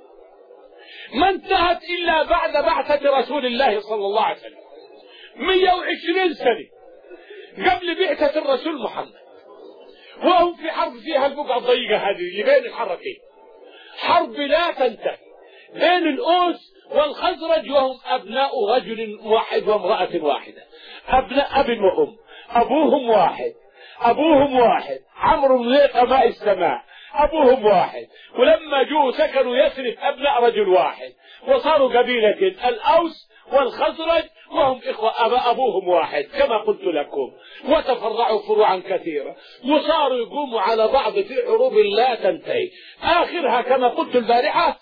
ما انتهت إلا بعد بعثة رسول الله صلى الله عليه وسلم. 120 سنة قبل بعثة الرسول محمد، وهم في حرب فيها البقعة الضيقة هذه اللي بين الحركين، حرب لا تنتهي بين الأوس والخزرج، وهم أبناء رجل واحد وامرأة واحدة، أبناء أب وأم، أبوهم واحد، عمرو بن ماء السماء، أبوهم واحد. ولما جوا سكنوا يثرب أبناء رجل واحد، وصاروا قبيلة الأوس والخزرج، وهم إخوة أبوهم واحد كما قلت لكم، وتفرعوا فروعا كثيرة، وصاروا يقوموا على بعض في حروب لا تنتهي. آخرها كما قلت البارحة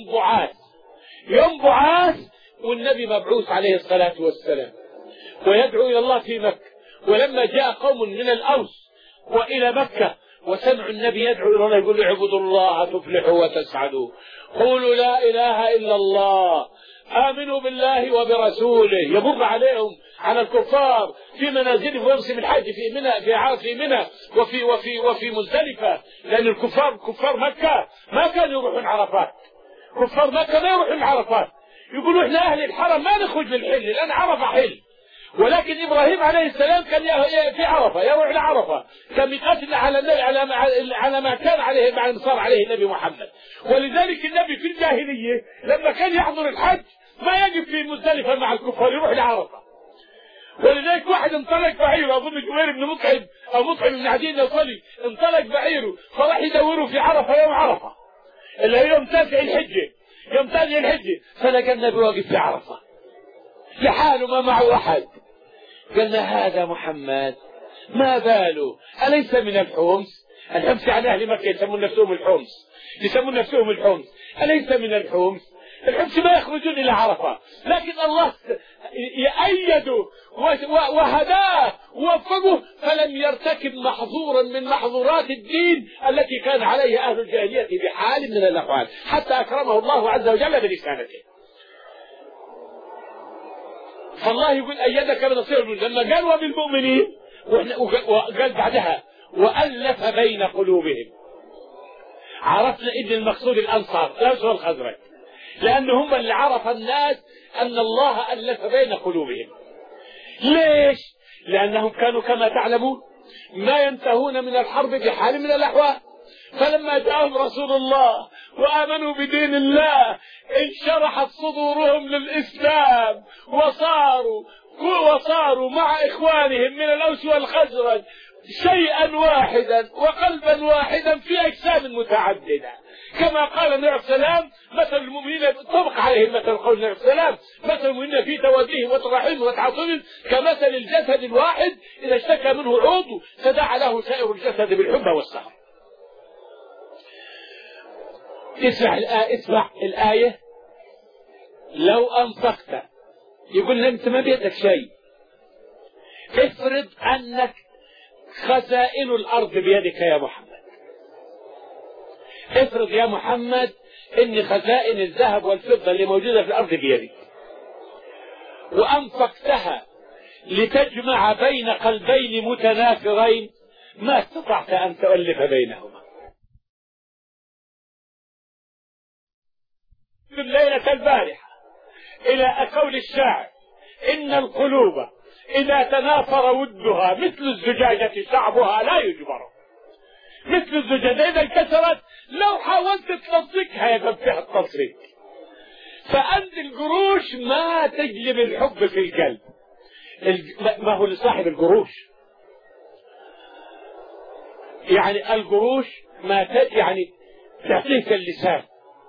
يوم بعاث والنبي مبعوث عليه الصلاة والسلام ويدعو إلى الله في مكة. ولما جاء قوم من الأوس وإلى مكة وسمعوا النبي يدعو إلى الله يقول اعبدوا الله تفلحوا وتسعدوا، قولوا لا إله إلا الله، آمنوا بالله وبرسوله، يمر عليهم على الكفار في منازلهم ويمسم الحج في منى وفي مزدلفة، لأن كفار مكة ما كانوا يروحون عرفات، كفار مكة ما يروحون عرفات، يقولوا احنا أهل الحرم ما نخرج للحل لأن عرفة حل. ولكن إبراهيم عليه السلام كان في عرفة، يروح لعرفة، كان يقاتل على ما كان عليه مع صار عليه النبي محمد. ولذلك النبي في الجاهلية لما كان يحضر الحج ما يجب في مزدلفة مع الكفار، يروح لعرفة. ولذلك واحد انطلق بعيره، أظن جبير بن مطعم أو مطعم بن عدي النوفلي، انطلق بعيره فراح يدوروا في عرفة يوم عرفة اللي هي يوم 9 الحجة، فلقى النبي واقف في عرفة لحاله ما معه أحد، قلنا هذا محمد ما باله أليس من الحمص؟ الحمص يعني أهل مكة يسمون نفسهم الحمص، يسمون نفسهم الحمص، أليس من الحمص؟ الحمص ما يخرجون إلى عرفة، لكن الله يأيده وهداه ووفقه فلم يرتكب محظورا من محظورات الدين التي كان عليها أهل الجاهلية بحال من الأحوال، حتى أكرمه الله عز وجل برسالته. فالله يقول أيدك بنصير لما قال وبالمؤمنين، وقال بعدها وألف بين قلوبهم. عرفنا إن المقصود الأنصار الأوس والخزرج، لأن هم اللي عرف الناس أن الله ألف بين قلوبهم. ليش؟ لأنهم كانوا كما تعلمون ما ينتهون من الحرب بحال من الأحوال، فلما جاءهم رسول الله وآمنوا بدين الله انشرحت صدورهم للإسلام وصاروا مع إخوانهم من الأوس والخزرج شيئا واحدا وقلبا واحدا في أجسام متعددة، كما قال النبي عليه السلام مثل المؤمنين طبق عليهم مثل قول النبي عليه السلام مثل المؤمنين في توديهم وتراحمهم وتعاطفهم كمثل الجسد الواحد إذا اشتكى منه عضو تداعى له سائر الجسد بالحمى والسهر. اسمع الآية لو أنفقت، يقول أنت ما بيدك شيء، افرض أنك خزائن الأرض بيدك يا محمد، افرض يا محمد ان خزائن الذهب والفضة اللي موجودة في الأرض بيدك، وأنفقتها لتجمع بين قلبين متنافرين ما استطعت أن تؤلف بينهما. في الليلة البارحة إلى قول الشاعر إن القلوب إذا تنافر ودها مثل الزجاجة شعبها لا يجبر، مثل الزجاجة إذا انكسرت لو حاولت تلصقها يبقى فيها التصريف. فأنت القروش ما تجلب الحب في القلب، ما هو لصاحب القروش يعني القروش ما يعني تعطيك اللسان،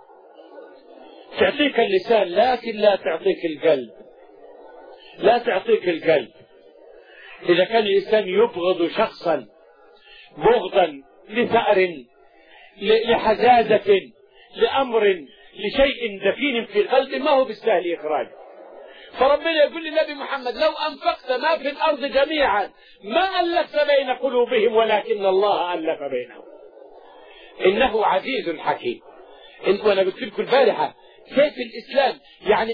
تعطيك اللسان لكن لا تعطيك القلب، لا تعطيك القلب. إذا كان الإنسان يبغض شخصا بغضا لثأر لحزازة لأمر لشيء دفين في قلبه ما هو بالسهل إخراجه. فربنا يقول للنبي محمد لو أنفقت ما في الأرض جميعا ما ألفت بين قلوبهم ولكن الله ألف بينهم إنه عزيز حكيم. وأنا قلت لكم البارحة كيف الإسلام يعني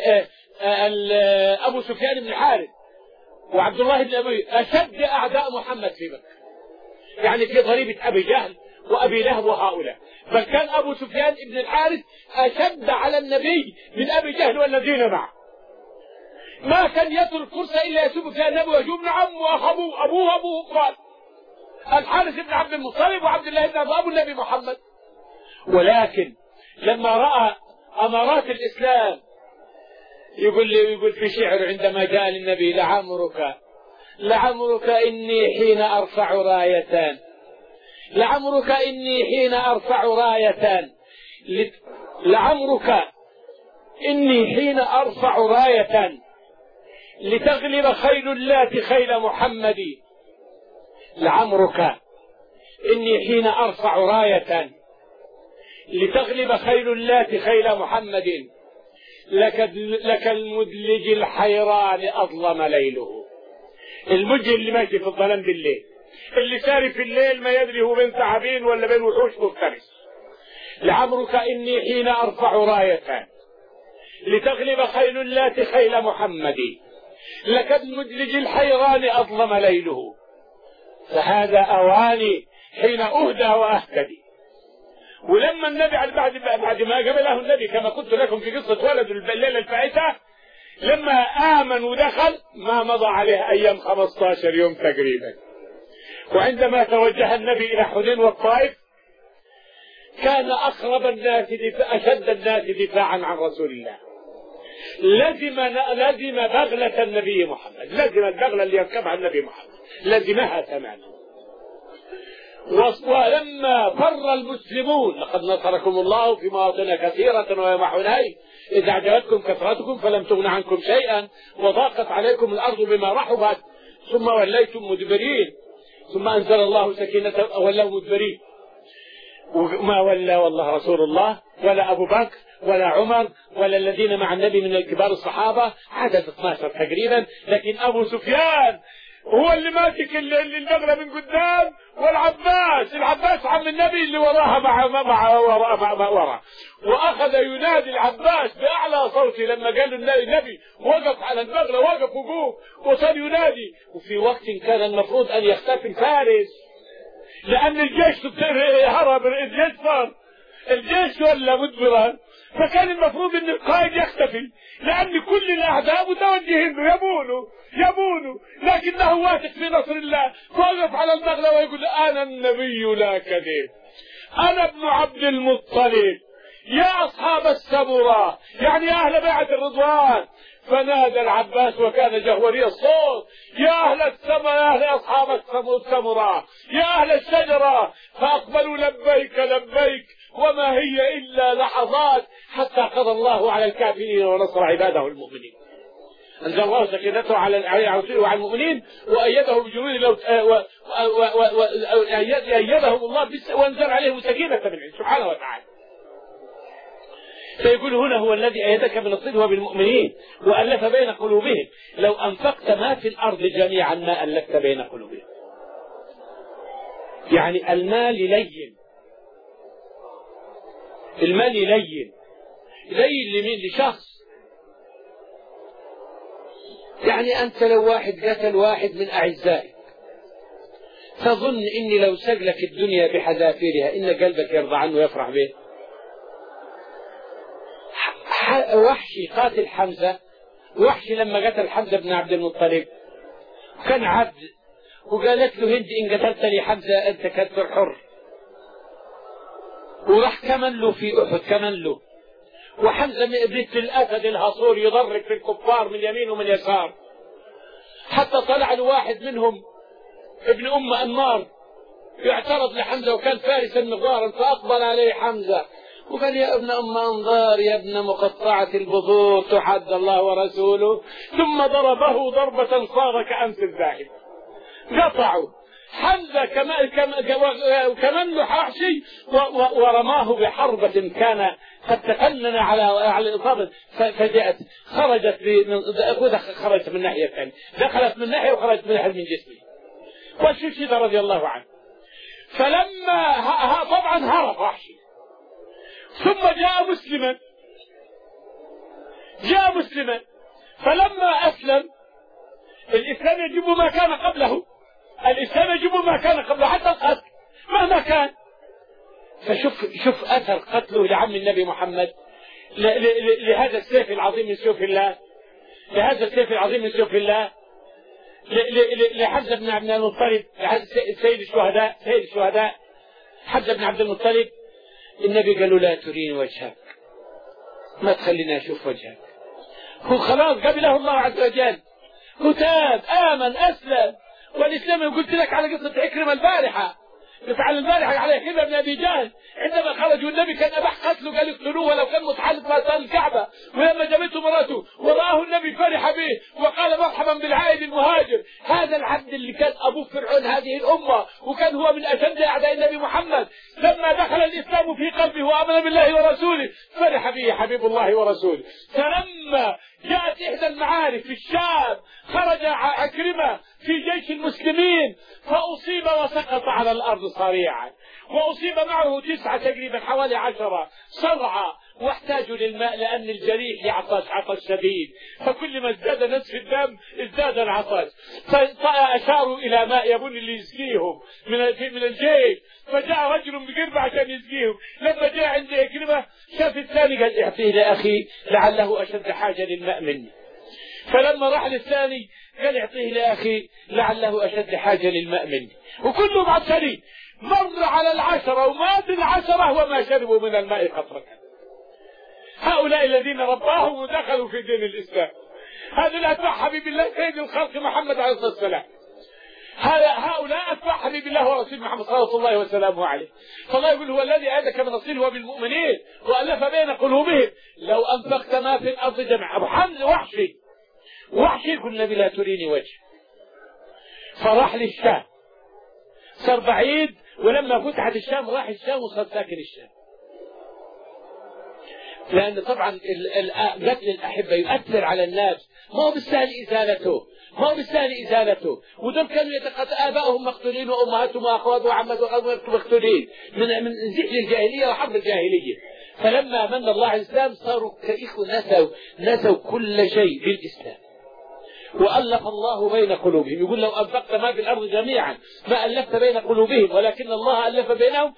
أبو سفيان بن الحارث وعبد الله بن أبي أشد أعداء محمد في مكة، يعني في ضريبة أبي جهل وأبي لهب وهؤلاء، بل كان أبو سفيان بن الحارث أشد على النبي من أبي جهل والذين معه، ما كان يترك فرصة إلا يسب فيها النبي ويجوب ابن عمه وأخوه أبوه قال الحارث بن عبد المطلب وعبد الله بن أبو النبي محمد. ولكن لما رأى أمارات الإسلام يقول في شعر عندما جاء للنبي لعمرك إني حين أرفع رايتان، لعمرك إني حين أرفع رايتان، لعمرك إني حين أرفع راية لتغلب خيل اللات خيل محمد، لعمرك إني حين أرفع راية لتغلب خيل اللات خيل محمد، لك المدلج الحيران أظلم ليله. المدلج اللي ماشي في الظلام بالليل، اللي ساري في الليل ما يدري هو بين ثعابين ولا بين وحوش مفترس. لعمرك إني حين أرفع راية لتغلب خيل اللات خيل محمد، لك المدلج الحيران أظلم ليله، فهذا أواني حين أهدى وأهتدي. ولما النبي بعد ما قبله النبي كما قلت لكم في قصة ولد الليلة الفائتة، لما آمن ودخل ما مضى عليه أيام 15 يوم تقريبا. وعندما توجه النبي إلى حنين والطائف كان أقرب الناس أشد الناس دفاعا عن رسول الله. لزم بغلة النبي محمد، لزم البغلة اللي يركبها النبي محمد، لزمها تماما. ولما فر المسلمون لقد نصركم الله في مواطن كثيرة ويوم حنين إذ أعجبتكم كثرتكم فلم تغن عنكم شيئا وضاقت عليكم الأرض بما رحبت ثم وليتم مدبرين ثم أنزل الله سكينته ولوا مدبرين. وما ولى والله رسول الله ولا أبو بكر ولا عمر ولا الذين مع النبي من الكبار الصحابة، عدد 12 تقريبا، لكن أبو سفيان هو اللي ماسك النغلة من قدام، والعباس عم النبي اللي وراها مع وراه، وأخذ ينادي العباس بأعلى صوته لما قال النبي وقف على النغلة، وقف وقوف وصار ينادي. وفي وقت كان المفروض أن يختفي الفارس لأن الجيش هرب، الجيش ولا مدبرا، فكان المفروض أن القائد يختفي لأن كل الأعداء متوجهين له يبونه، لكنه واثق في نصر الله، فوقف على النغلة ويقول أنا النبي لا كذب، أنا ابن عبد المطلب، يا أصحاب السمراء، يعني يا أهل بيعة الرضوان. فنادى العباس وكان جهوري الصوت: يا أهل السماء، يا أهل أصحاب السمراء، يا أهل الشجرة، فأقبلوا لبيك لبيك، وما هي إلا لحظات حتى قضى الله على الكافرين ونصر عباده المؤمنين. أنزل الله سكينته على رسوله وعلى المؤمنين وأيده بجنود أيدهم الله وأنزل عليهم سكينة منه سبحانه وتعالى. فيقول هنا هو الذي أيدك بنصره وبالمؤمنين وألف بين قلوبهم، لو أنفقت ما في الأرض جميعا ما ألفت بين قلوبهم. يعني المال لين لمين؟ لشخص. يعني أنت لو واحد قتل واحد من أعزائك تظن إني لو سجلك الدنيا بحذافيرها إن قلبك يرضى عنه ويفرح به؟ وحشي قاتل حمزة، وحشي لما قتل حمزة بن عبد المطلب كان عبد، وقالت له هند إن قتلتني حمزة أنت كافر حر، وراح كمن له في أحد كمن له، وحمزة مثل الأسد الهصور يضرب في الكفار من يمين ومن يسار، حتى طلع له واحد منهم ابن أم أنمار يعترض لحمزة وكان فارسا مغوارا، فأقبل عليه حمزة وقال: يا ابن أم أنظار، يا ابن مقطعة البذور، تحد الله ورسوله، ثم ضربه ضربة صار كأمس الذاهب، قطعوا حمزة كمن له حاشي ورماه بحربة كان قد تفنن على الإصابة، فجاءت خرجت من ناحية ثانية، دخلت من ناحية وخرجت من ناحية من جسمه، والشيشة رضي الله عنه. فلما طبعا هرب وحشي، ثم جاء مسلما، فلما أسلم الإسلام يجب ما كان قبله، حتى القتل مهما كان. فشوف أثر قتله لعم النبي محمد لهذا السيف العظيم من سيوف الله، لحمزة بن عبد المطلب، سيد الشهداء حمزة بن عبد المطلب. النبي قال له: لا تريني وجهك، ما تخليني أشوف وجهك. هو خلاص قبله الله عز وجل، هو تاب آمن أسلم. والإسلام قلت لك على قصة عكرمة البارحة على عكرمة بن أبي جهل عندما خرج والنبي كان أباح قتله، قال يقتلوه ولو كان متحالف مع أهل الكعبة، ولما جابته مراته ورآه النبي فرح به وقال: مرحبا بالعائد المهاجر. هذا العبد اللي كان أبوه فرعون هذه الأمة وكان هو من أشد أعداء النبي محمد، لما دخل الإسلام في قلبه وآمن بالله ورسوله فرح به حبيب الله ورسوله. فلما جاءت إحدى المعارك في الشام خرج عكرمة في جيش المسلمين فأصيب وسقط على الأرض صريعا، وأصيب معه 9 تقريبا حوالي 10 صرعى، واحتاجوا للماء لأن الجريح يعطش عطش شديد، فكل ما ازداد نزف الدم ازداد العطش، فأشاروا إلى ماء يبون اللي يسقيهم من الجيش، فجاء رجل بقربة عشان يسقيهم. لما جاء عند عكرمة شاف الثاني قال: اعطيه لأخي لعله أشد حاجة للماء مني. فلما راح للثاني قال: اعطيه لأخي لعله أشد حاجة للماء مني. وكلهم عطشانين. مر على 10 ومات 10 وما شربوا من الماء قطرة. هؤلاء الذين رباهم ودخلوا في دين الإسلام، هذا الأتباع حبيب الله سيد الخلق محمد عليه الصلاة والسلام. هؤلاء أتباع حبيب الله ورسول محمد صلى الله وسلامه عليه. فالله يقول هو الذي أيدك بنصره وبالمؤمنين وألف بين قلوبهم لو أنفقت ما في الأرض جميعا. أبو حمزة وحشي يقول النبي لا تريني وجه، فراح للشام، صار بعيد، ولما فتحت الشام راح الشام وصار ساكن الشام. لأن طبعا قتل الأحبة يؤثر على الناس، ما هو بالسهل إزالته، ودول كانوا آبائهم مقتولين وأمهاتهم وأخواتهم وعماتهم مقتولين من زحل الجاهلية وحرب الجاهلية. فلما من الله على الإسلام صاروا كإخوة نسوا كل شيء بالإسلام، وألف الله بين قلوبهم. يقول لو أنفقت ما في الأرض جميعا ما ألفت بين قلوبهم ولكن الله ألف بينهم.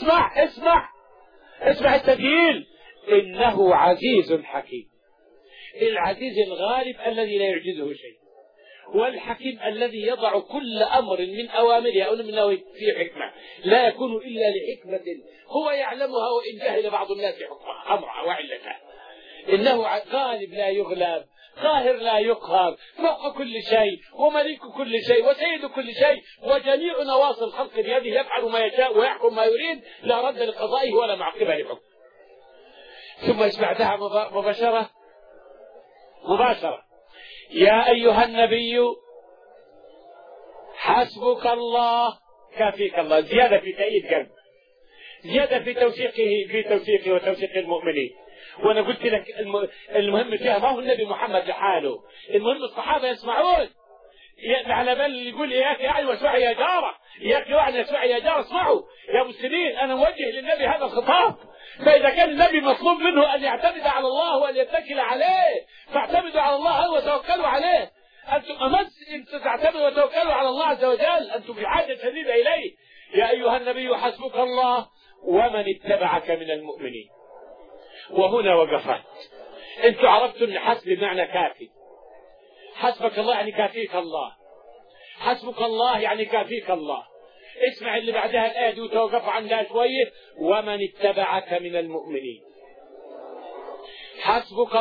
اسمع التدليل، إنه عزيز حكيم. العزيز الغالب الذي لا يعجزه شيء، والحكيم الذي يضع كل أمر من أوامره أو من نواهيه في حكمة لا يكون إلا لحكمة هو يعلمها وإن جهل بعض الناس حكمها أمرها وعلتها. إنه غالب لا يغلب، قاهر لا يقهر، فوق كل شيء ومليك كل شيء وسيد كل شيء، وجميع نواصي الخلق بيده، يفعل ما يشاء ويحكم ما يريد، لا رد لقضائه ولا معقب لحكمه. ثم بعدها مباشرة يا أيها النبي حسبك الله كافيك الله. زيادة في تأييد قلب، زيادة في توثيقه وتوثيق المؤمنين. وأنا قلت لك المهم فيها ما هو النبي محمد لحاله، المهم الصحابة يسمعون. على بال يقول إياك يعني واسمعوا يا جارة، إياك يعني واسمعوا يا جارة، اسمعوا يا مسلمين. أنا موجه للنبي هذا الخطاب. فإذا كان النبي مطلوب منه أن يعتمد على الله وأن يتكل عليه فاعتمدوا على الله وتوكلوا عليه. أنتم أن تعتمدوا وتوكلوا على الله عز وجل، أنتم بحاجة شديدة إليه. يا أيها النبي حسبك الله ومن اتبعك من المؤمنين. وهنا وقفت. أنتم عرفتوا أن حسب بمعنى كافي. حسبك الله يعني كافيك الله، حسبك الله يعني كافيك الله. اسمع اللي بعدها الآية دي وتوقف عندها شوية. ومن اتبعك من المؤمنين. حسبك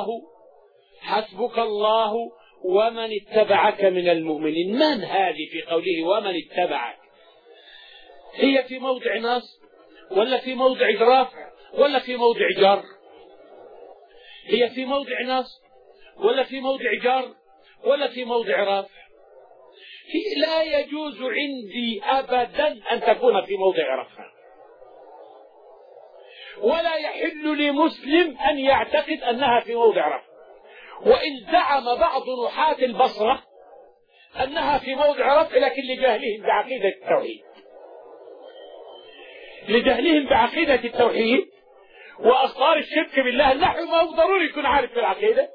الله ومن اتبعك من المؤمنين. من هذه في قوله ومن اتبعك؟ هي في موضع نصب ولا في موضع رفع ولا في موضع جر؟ هي في موضع نصب ولا في موضع جر ولا في موضع رفع؟ لا يجوز عندي أبدا أن تكون في موضع رفع، ولا يحل لمسلم أن يعتقد أنها في موضع رفع. وإن زعم بعض نحاة البصرة أنها في موضع رفع لكن لجهلهم بعقيدة التوحيد، وأخطار الشرك بالله. النحو ما هو ضروري يكون عارف في العقيدة.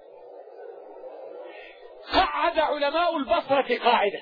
قعد علماء البصرة قاعدة،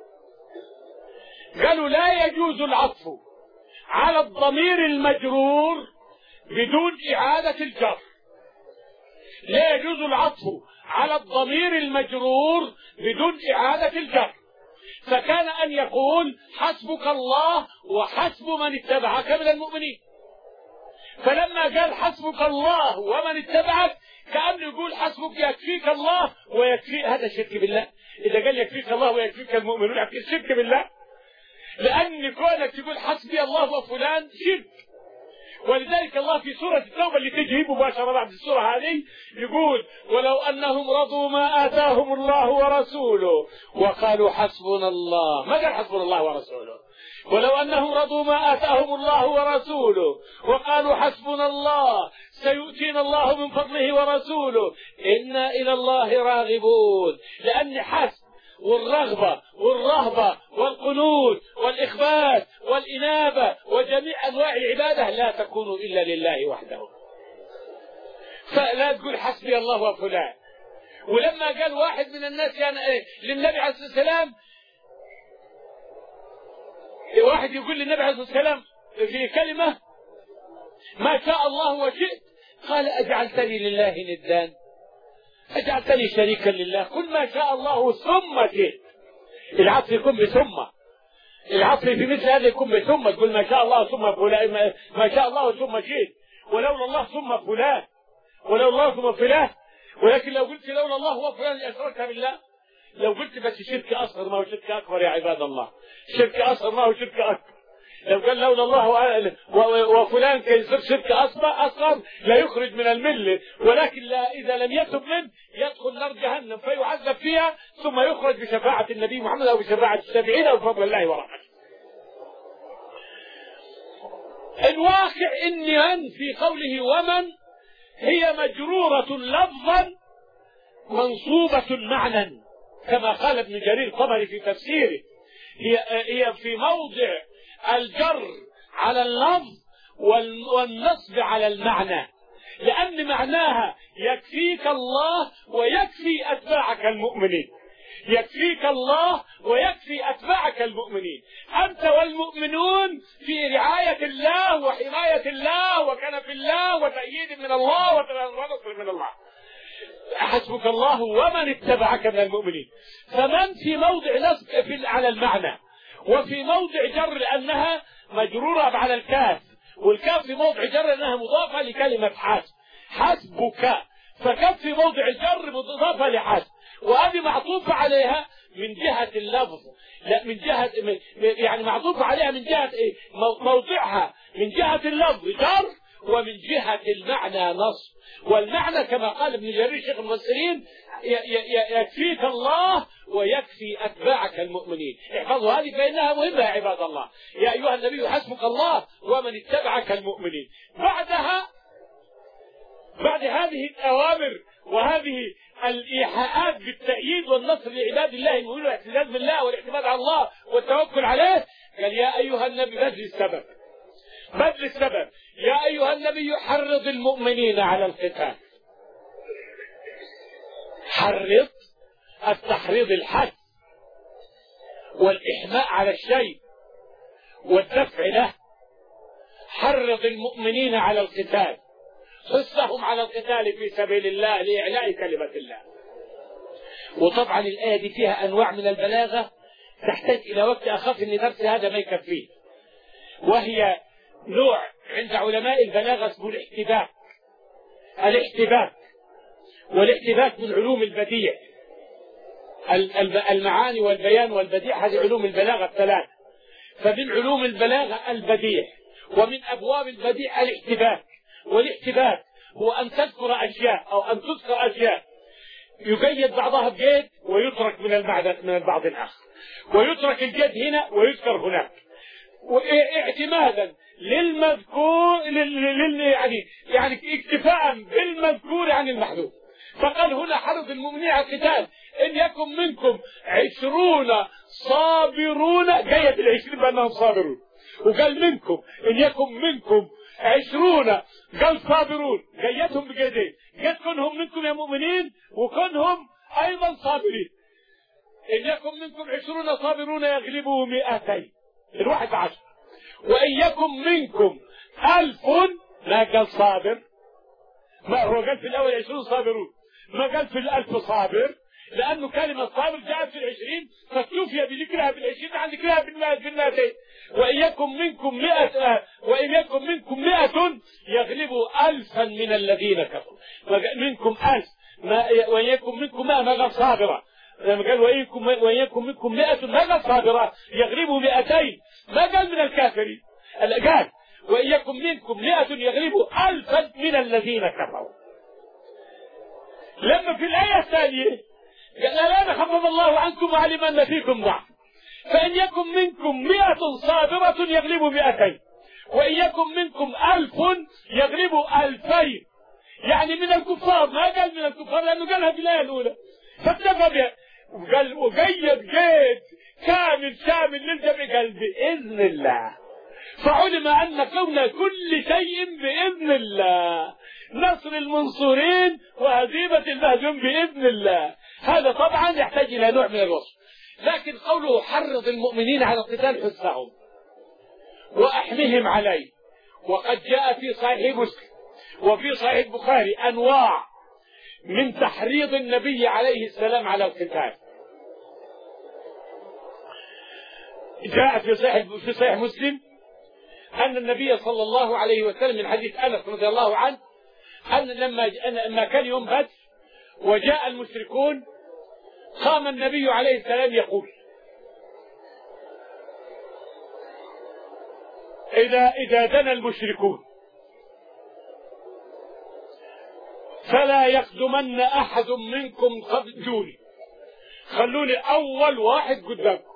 قالوا لا يجوز العطف على الضمير المجرور بدون إعادة الجر. لا يجوز العطف على الضمير المجرور بدون إعادة الجر. فكان أن يقول حسبك الله وحسب من اتبعك من المؤمنين. فلما قال حسبك الله ومن اتبعك كأنه يقول حسبك يكفيك الله ويكفي. هذا شرك بالله. إذا قال يكفيك الله ويكفيك المؤمنون يكفي شرك بالله، لأن كونك تقول حسبي الله وفلان شرك. ولذلك الله في سورة التوبة اللي تجي مباشرة بعد السورة هذه يقول ولو أنهم رضوا ما آتاهم الله ورسوله وقالوا حسبنا الله. ما قال حسبنا الله ورسوله. ولو أنهم رضوا ما آتاهم الله ورسوله وقالوا حسبنا الله سيؤتينا الله من فضله ورسوله إنا إلى الله راغبون. لأن حسب والرغبة والرهبة والقنوت والإخبات والإنابة وجميع أنواع العبادة لا تكون إلا لله وحده. فلا تقول حسبي الله وفلان. ولما قال واحد من الناس يعني للنبي عليه الصلاة والسلام، واحد يقول للنبي عليه الصلاة والسلام في كلمة ما شاء الله وشئت، قال أجعلتني لله ندان، أجعلتني شريكا لله. قل ما شاء الله ثم شئت. العطف يكون بثم. العطف في مثل هذا يكون بثم. تقول ما شاء الله ثم فلان، ما شاء الله ثم شئت، ولولا الله ثم فلان، ولولا الله ثم فلان. ولكن لو قلت لولا الله وفلان لأشركها بالله، لو قلت بس شرك أصغر ما هو شرك أكبر يا عباد الله، شرك أصغر ما هو شرك أكبر. لو قال لولا الله وفلان كان يصير شرك أصغر لا يخرج من الملة، ولكن لا إذا لم يتب منه يدخل نار جهنم فيعذب فيها ثم يخرج بشفاعة النبي محمد أو بشفاعة السابعين أو بفضل الله ورحمته. الواقع إن في قوله ومن هي مجرورة لفظا منصوبة معنى كما قال ابن جرير الطبري في تفسيره، هي في موضع الجر على اللفظ والنصب على المعنى، لأن معناها يكفيك الله ويكفي أتباعك المؤمنين، يكفيك الله ويكفي أتباعك المؤمنين، أنت والمؤمنون في رعاية الله وحماية الله وكنف الله وتأييد من الله ونصر من الله. حسبك الله ومن اتبعك من المؤمنين. فمن في موضع نصب على المعنى، وفي موضع جر لأنها مجرورة على الكاف، والكاف في موضع جر لأنها مضافة لكلمة حسب، حسبك، فكاف في موضع الجر مضافة لحسب، وهذه معطوفة عليها من جهة اللفظ، لا من جهة يعني معطوفة عليها من جهة إيه؟ موضعها من جهة اللفظ جر، ومن جهة المعنى نصب. والمعنى كما قال ابن جرير شيخ المفسرين يكفيك الله ويكفي أتباعك المؤمنين. احفظوا هذه فإنها مهمة يا عباد الله. يا أيها النبي حسبك الله ومن اتبعك المؤمنين. بعد هذه الأوامر وهذه الإيحاءات بالتأييد والنصر لعباد الله المؤمنين والاعتزاز بالله والاعتماد على الله والتوكل عليه، قال يا أيها النبي بذل السبب يا أيها النبي حرض المؤمنين على القتال. حرض التحريض الحث والإحماء على الشيء والدفع له. حرض المؤمنين على القتال، حثهم على القتال في سبيل الله لإعلاء كلمة الله. وطبعا الآية دي فيها أنواع من البلاغة تحتاج إلى وقت، أخاف أن درس هذا ما يكفيه، وهي نوع عند علماء البلاغة اسمه الاحتباك. والاحتباك من علوم البديع، المعاني والبيان والبديع، هذه علوم البلاغة الثلاث. فمن علوم البلاغة البديع، ومن أبواب البديع الاحتباك. والاحتباك هو أن تذكر أشياء أو أن تذكر أشياء يقيد بعضها بجيد ويترك من البعض الآخر، ويترك الجيد هنا ويذكر هناك، واعتمادا للمذكور يعني اكتفاء بالمذكور عن المحذوف. فقال هنا حرض المؤمنين على القتال إن يكن منكم 20 صابرون، قيد 20 بأنهم صابرون، وقال منكم إن يكن منكم 20 قال صابرون، قيدهم بقيدين، قد كنهم منكم يا مؤمنين وكنهم أيضا صابرين. إن يكن منكم 20 صابرون يغلبوا 200 ال11، وإن يكن منكم 1000 ما قال صابر، ما هو قال في الأول 20 صابرون، ما قال في 1000 صابر، لأنه كلمة صابر جاءت في 20 فاكتفي بذكرها بال20 عن ذكرها بال200. وإن يكن منكم 100 يغلبوا 1000 من الذين كفروا. منكم 1000 وإن يكن منكم 100 ما قال صابرة، لما قال وإن يكن منكم 100 ما قال صابرة يغلبوا 200، ما قال من الكافرين، قال وإن يكن منكم 100 يغلبوا 1000 من الذين كفروا. لما في الآية الثانية قال لا خفض الله عنكم وعلم أن فيكم ضعف، فإن يكن منكم 100 صابرة يغلبوا 200، وإن يكن منكم 1000 يغلبوا 2000. يعني من الكفار، ما قال من الكفار لأنه قالها في الآية الأولى، فاكتفى بها وقال وقيد قيد كامل شامل للجميع، قال بإذن الله. فعلم أن كون كل شيء بإذن الله، نصر المنصورين وهزيمة المهزوم بإذن الله. هذا طبعا يحتاج إلى نوع من الوصف، لكن قوله حرض المؤمنين على القتال حثهم وأحمهم عليه. وقد جاء في صحيح مسلم وفي صحيح البخاري أنواع من تحريض النبي عليه السلام على القتال. جاء في صحيح مسلم أن النبي صلى الله عليه وسلم من حديث أنس رضي الله عنه أن لما كان يوم بدر وجاء المشركون قام النبي عليه السلام يقول: إذا دنا المشركون فلا يقدمن أحد منكم قبلوني، خلوني أول واحد قدامكم،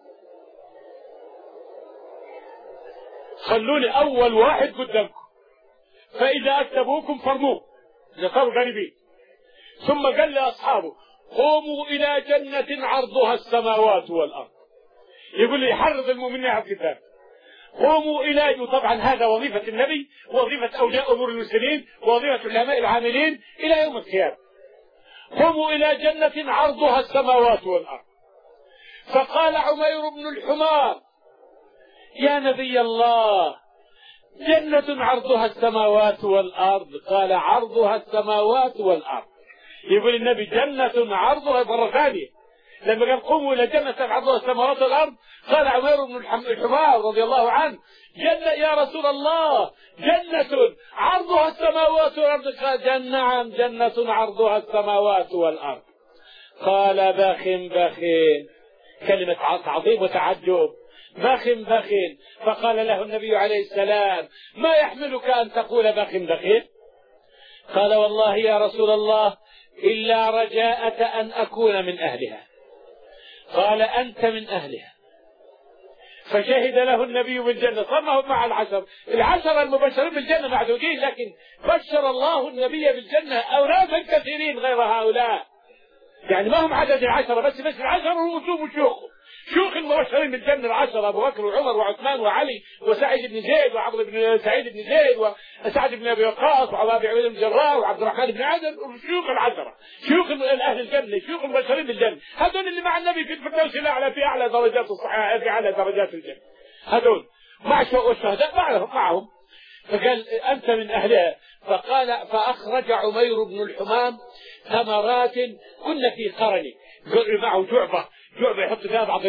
خلوني أول واحد قدامكم، فإذا أكتبوكم فرموه إذا صاروا غريبين. ثم قال لأصحابه: قوموا إلى جنة عرضها السماوات والأرض. يقول لي يحرض المؤمنين على القتال. قوموا إلى، طبعا هذا وظيفة النبي، وظيفة أولياء أمور المسلمين، وظيفة العلماء العاملين إلى يوم القيامة. قوموا إلى جنة عرضها السماوات والأرض. فقال عمير بن الحمار: يا نبي الله، جنة عرضها السماوات والأرض؟ قال: عرضها السماوات والأرض. يقول النبي جنة عرضها مرة ثانية. لما قال قوموا إلى جنة عرضها السماوات والأرض، قال عمير بن الحمار رضي الله عنه: جنة يا رسول الله، جنة عرضها السماوات والأرض؟ قال: نعم، جنة عرضها السماوات والأرض. قال: بخ. كلمة تعظيم وتعجب. بخ. فقال له النبي عليه السلام: ما يحملك أن تقول بخ؟ قال: والله يا رسول الله إلا رجاءة أن أكون من أهلها. قال: أنت من أهلها. فشهد له النبي بالجنة. صمهم مع العشرة المبشرين بالجنة معدودين، لكن بشر الله النبي بالجنة أولادا كثيرين غير هؤلاء، يعني ما هم عدد العشرة بس العشرة رؤوسهم وشيوخهم. شيوخ المبشرين بالجنة العشرة: أبو بكر وعمر وعثمان وعلي وسعيد بن زيد وعمرو بن سعيد بن زيد وسعد بن أبي وقاص وأبي عبيدة بن الجراح وعبد الرحمن بن عدن. شيوخ العشرة، شيوخ أهل الجنة، شيوخ المبشرين بالجنة، هذول اللي مع النبي في الفردوس الأعلى، في أعلى درجات الصحيحة، في أعلى درجات الجنة. هذول مع الشهداء معهم. فقال: أنت من أهلها. فأخرج عمير بن الحمام ثمرات كن في قرنه، معه جعبة يحط فيها بعض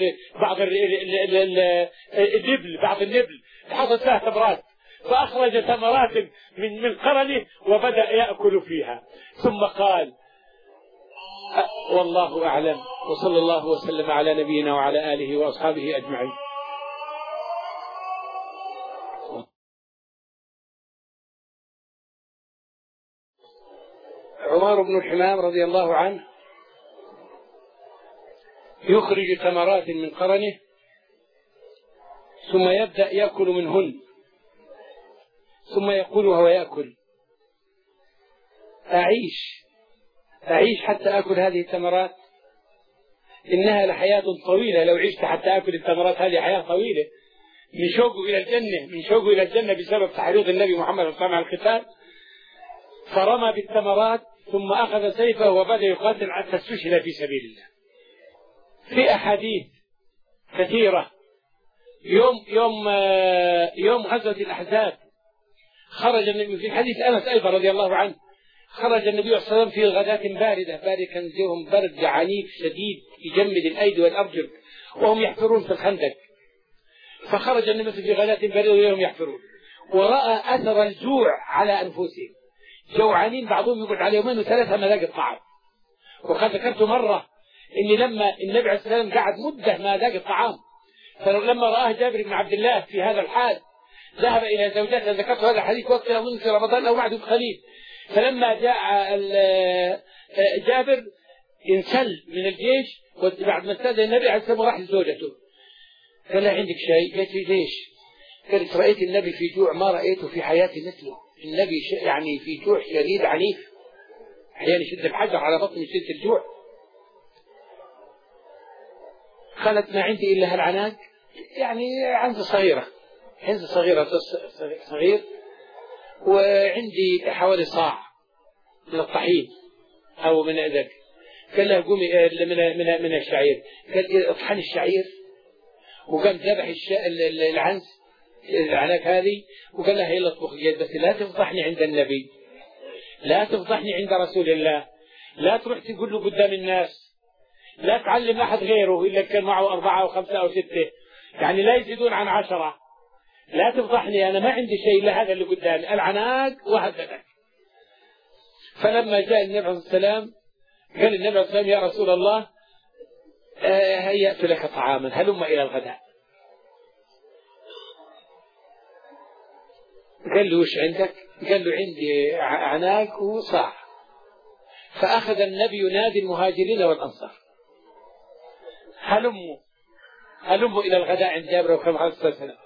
النبل، حطت فيها تمرات. فأخرج ثمرات من قرنه وبدأ يأكل فيها، ثم قال: والله أعلم، وصلى الله وسلم على نبينا وعلى آله وأصحابه أجمعين. عمر بن الحمام رضي الله عنه يخرج ثمرات من قرنه ثم يبدأ يأكل منهن، ثم يقول وهو يأكل: أعيش حتى أكل هذه الثمرات؟ إنها لحياة طويلة، لو عشت حتى أكل الثمرات هذه حياة طويلة. من شوقه إلى الجنة بسبب تحريض النبي محمد صلى الله عليه وسلم على القتال، فرمى بالثمرات ثم أخذ سيفه وبدأ يقاتل حتى استشهد في سبيل الله. في أحاديث كثيرة. يوم غزوة الأحزاب خرج النبي، في حديث أنس أيضا رضي الله عنه، خرج النبي صلى الله عليه وسلم في غداة باردة، كان فيهم برد عنيف شديد يجمد الأيدي والأرجل وهم يحفرون في الخندق. فخرج النبي في غداة باردة وهم يحفرون، ورأى أثر الجوع على أنفسهم، جوعانين، بعضهم يقعد على يومين وثلاثة ما لاقي الطعام. وقد ذكرت مرة إن لما النبي عليه السلام قعد مدة ما لاقي الطعام، فلما رآه جابر بن عبد الله في هذا الحال ذهب إلى زوجته. ذكرت هذا الحديث وقت أظن في رمضان أو بعد بقليل. فلما جاء جابر انسل من الجيش، وبعد ما استأذن النبي عليه السلام راح لزوجته، قال لها: عندك شيء؟ قالت: ليش؟ قالت: رأيت النبي في جوع ما رأيته في حياتي مثله. النبي يعني في جوع شديد عنيف، أحيانا يشد الحجر على بطن شدة الجوع. قالت: ما عندي إلا هالعناق، يعني عنزة صغيرة، صغير، وعندي حوالي صاع من الطحين أو من ذلك. قال لها: قومي من الشعير. قال: اطحن الشعير، وقام ذبح العناق هذه، وقال لها: يلا اطبخي، بس لا تفضحني عند النبي، لا تفضحني عند رسول الله، لا تروح تقول له قدام الناس، لا تعلم أحد غيره إلا كان معه 4 أو 5 أو 6، يعني لا يزيدون عن 10. لا تفضحني، أنا ما عندي شيء إلا هذا اللي قدامي، العناق وهذا. فلما جاء النبي عليه السلام قال النبي صلى الله عليه وسلم يا رسول الله هيأت لك طعاما هلم إلى الغداء. قال له وش عندك؟ قال له عندي عناق وصاع. فأخذ النبي ينادي المهاجرين والأنصار هلموا إلى الغداء عند جابر وكما قال صلى الله عليه وسلم.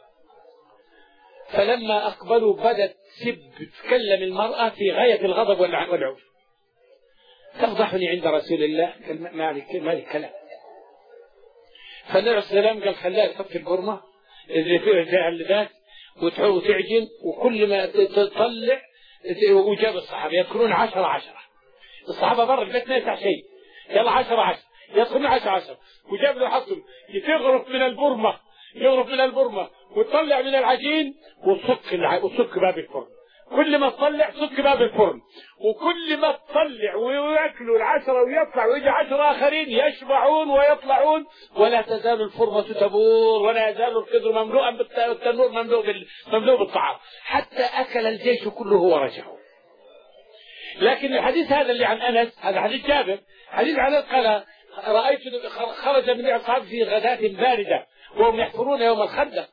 فلما أقبلوا بدت تتكلم المرأة في غاية الغضب والعنف. تفضحني عند رسول الله. قال ما لي كلام. فالنبي صلى الله عليه وسلم قال خليها تحط البرمة اللي فيها اللذات وتعجن وكل ما تطلع. وجاب الصحابة يدخلون 10 الصحابة برا البيت ما يفتح شيء. يلا 10 يدخلون 10 وجاب له حطهم يغرف من البرمة وتطلع من العجين وصك باب الفرن. كل ما تطلع صك باب الفرن وكل ما تطلع ويأكلوا 10 ويطلع ويجي 10 آخرين يشبعون ويطلعون ولا تزال الفرمة تبور ولا يزال القدر مملوءا بالتنور مملوء بالطعام حتى أكل الجيش كله ورجعوا. لكن الحديث هذا اللي عن أنس هذا حديث جابر. حديث عن أنس قال رأيت خرج من أصحاب في غداة باردة وهم يحفرون يوم الخندق